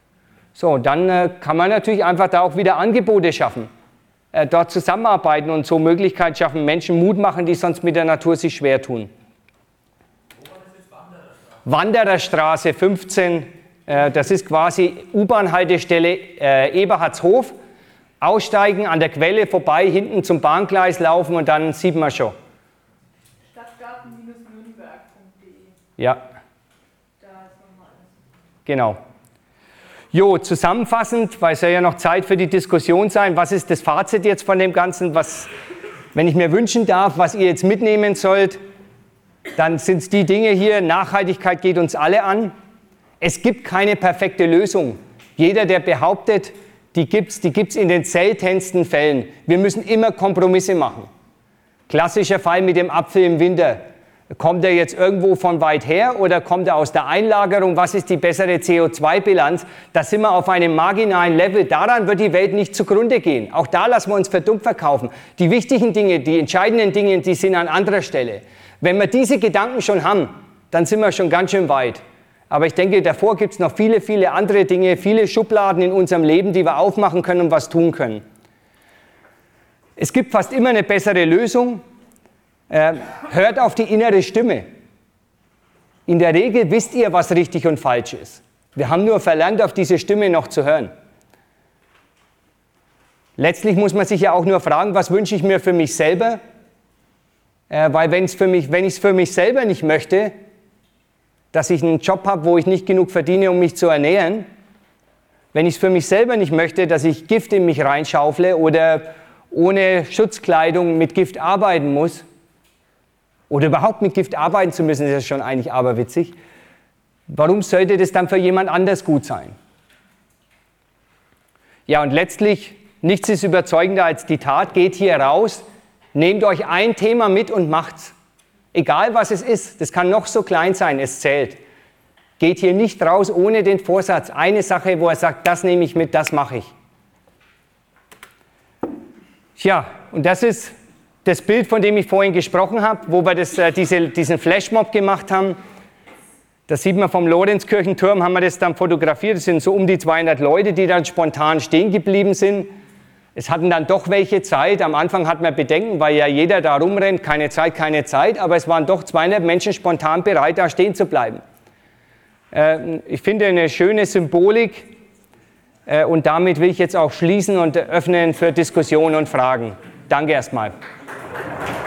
So, dann äh, kann man natürlich einfach da auch wieder Angebote schaffen, äh, dort zusammenarbeiten und so Möglichkeiten schaffen, Menschen Mut machen, die sonst mit der Natur sich schwer tun. Wo war das jetzt? Wandererstraße? Wandererstraße fünfzehn, äh, das ist quasi U-Bahn-Haltestelle äh, Eberhardshof. Aussteigen, an der Quelle vorbei, hinten zum Bahngleis laufen und dann sieht man schon. Stadtgarten Nürnberg punkt de. Ja. Da ist nochmal alles. Genau. Jo, zusammenfassend, weil es soll ja noch Zeit für die Diskussion sein, was ist das Fazit jetzt von dem Ganzen? Was, wenn ich mir wünschen darf, was ihr jetzt mitnehmen sollt, dann sind es die Dinge hier, Nachhaltigkeit geht uns alle an. Es gibt keine perfekte Lösung. Jeder, der behauptet, die gibt es die gibt's in den seltensten Fällen. Wir müssen immer Kompromisse machen. Klassischer Fall mit dem Apfel im Winter. Kommt er jetzt irgendwo von weit her oder kommt er aus der Einlagerung? Was ist die bessere C O zwei Bilanz? Da sind wir auf einem marginalen Level. Daran wird die Welt nicht zugrunde gehen. Auch da lassen wir uns für dumm verkaufen. Die wichtigen Dinge, die entscheidenden Dinge, die sind an anderer Stelle. Wenn wir diese Gedanken schon haben, dann sind wir schon ganz schön weit. Aber ich denke, davor gibt es noch viele, viele andere Dinge, viele Schubladen in unserem Leben, die wir aufmachen können und was tun können. Es gibt fast immer eine bessere Lösung. Äh, hört auf die innere Stimme. In der Regel wisst ihr, was richtig und falsch ist. Wir haben nur verlernt, auf diese Stimme noch zu hören. Letztlich muss man sich ja auch nur fragen, was wünsche ich mir für mich selber? Äh, weil wenn's für mich, wenn ich es für mich selber nicht möchte, dass ich einen Job habe, wo ich nicht genug verdiene, um mich zu ernähren, wenn ich es für mich selber nicht möchte, dass ich Gift in mich reinschaufle oder ohne Schutzkleidung mit Gift arbeiten muss oder überhaupt mit Gift arbeiten zu müssen, ist das schon eigentlich aberwitzig. Warum sollte das dann für jemand anders gut sein? Ja, und letztlich, nichts ist überzeugender als die Tat. Geht hier raus, nehmt euch ein Thema mit und macht's. Egal was es ist, das kann noch so klein sein, es zählt. Geht hier nicht raus ohne den Vorsatz. Eine Sache, wo er sagt, das nehme ich mit, das mache ich. Tja, und das ist das Bild, von dem ich vorhin gesprochen habe, wo wir das, äh, diese, diesen Flashmob gemacht haben. Das sieht man vom Lorenzkirchenturm, haben wir das dann fotografiert. Das sind so um die zweihundert Leute, die dann spontan stehen geblieben sind. Es hatten dann doch welche Zeit. Am Anfang hatten wir Bedenken, weil ja jeder da rumrennt, keine Zeit, keine Zeit. Aber es waren doch zweihundert Menschen spontan bereit, da stehen zu bleiben. Äh, ich finde eine schöne Symbolik. Äh, und damit will ich jetzt auch schließen und öffnen für Diskussionen und Fragen. Danke erstmal.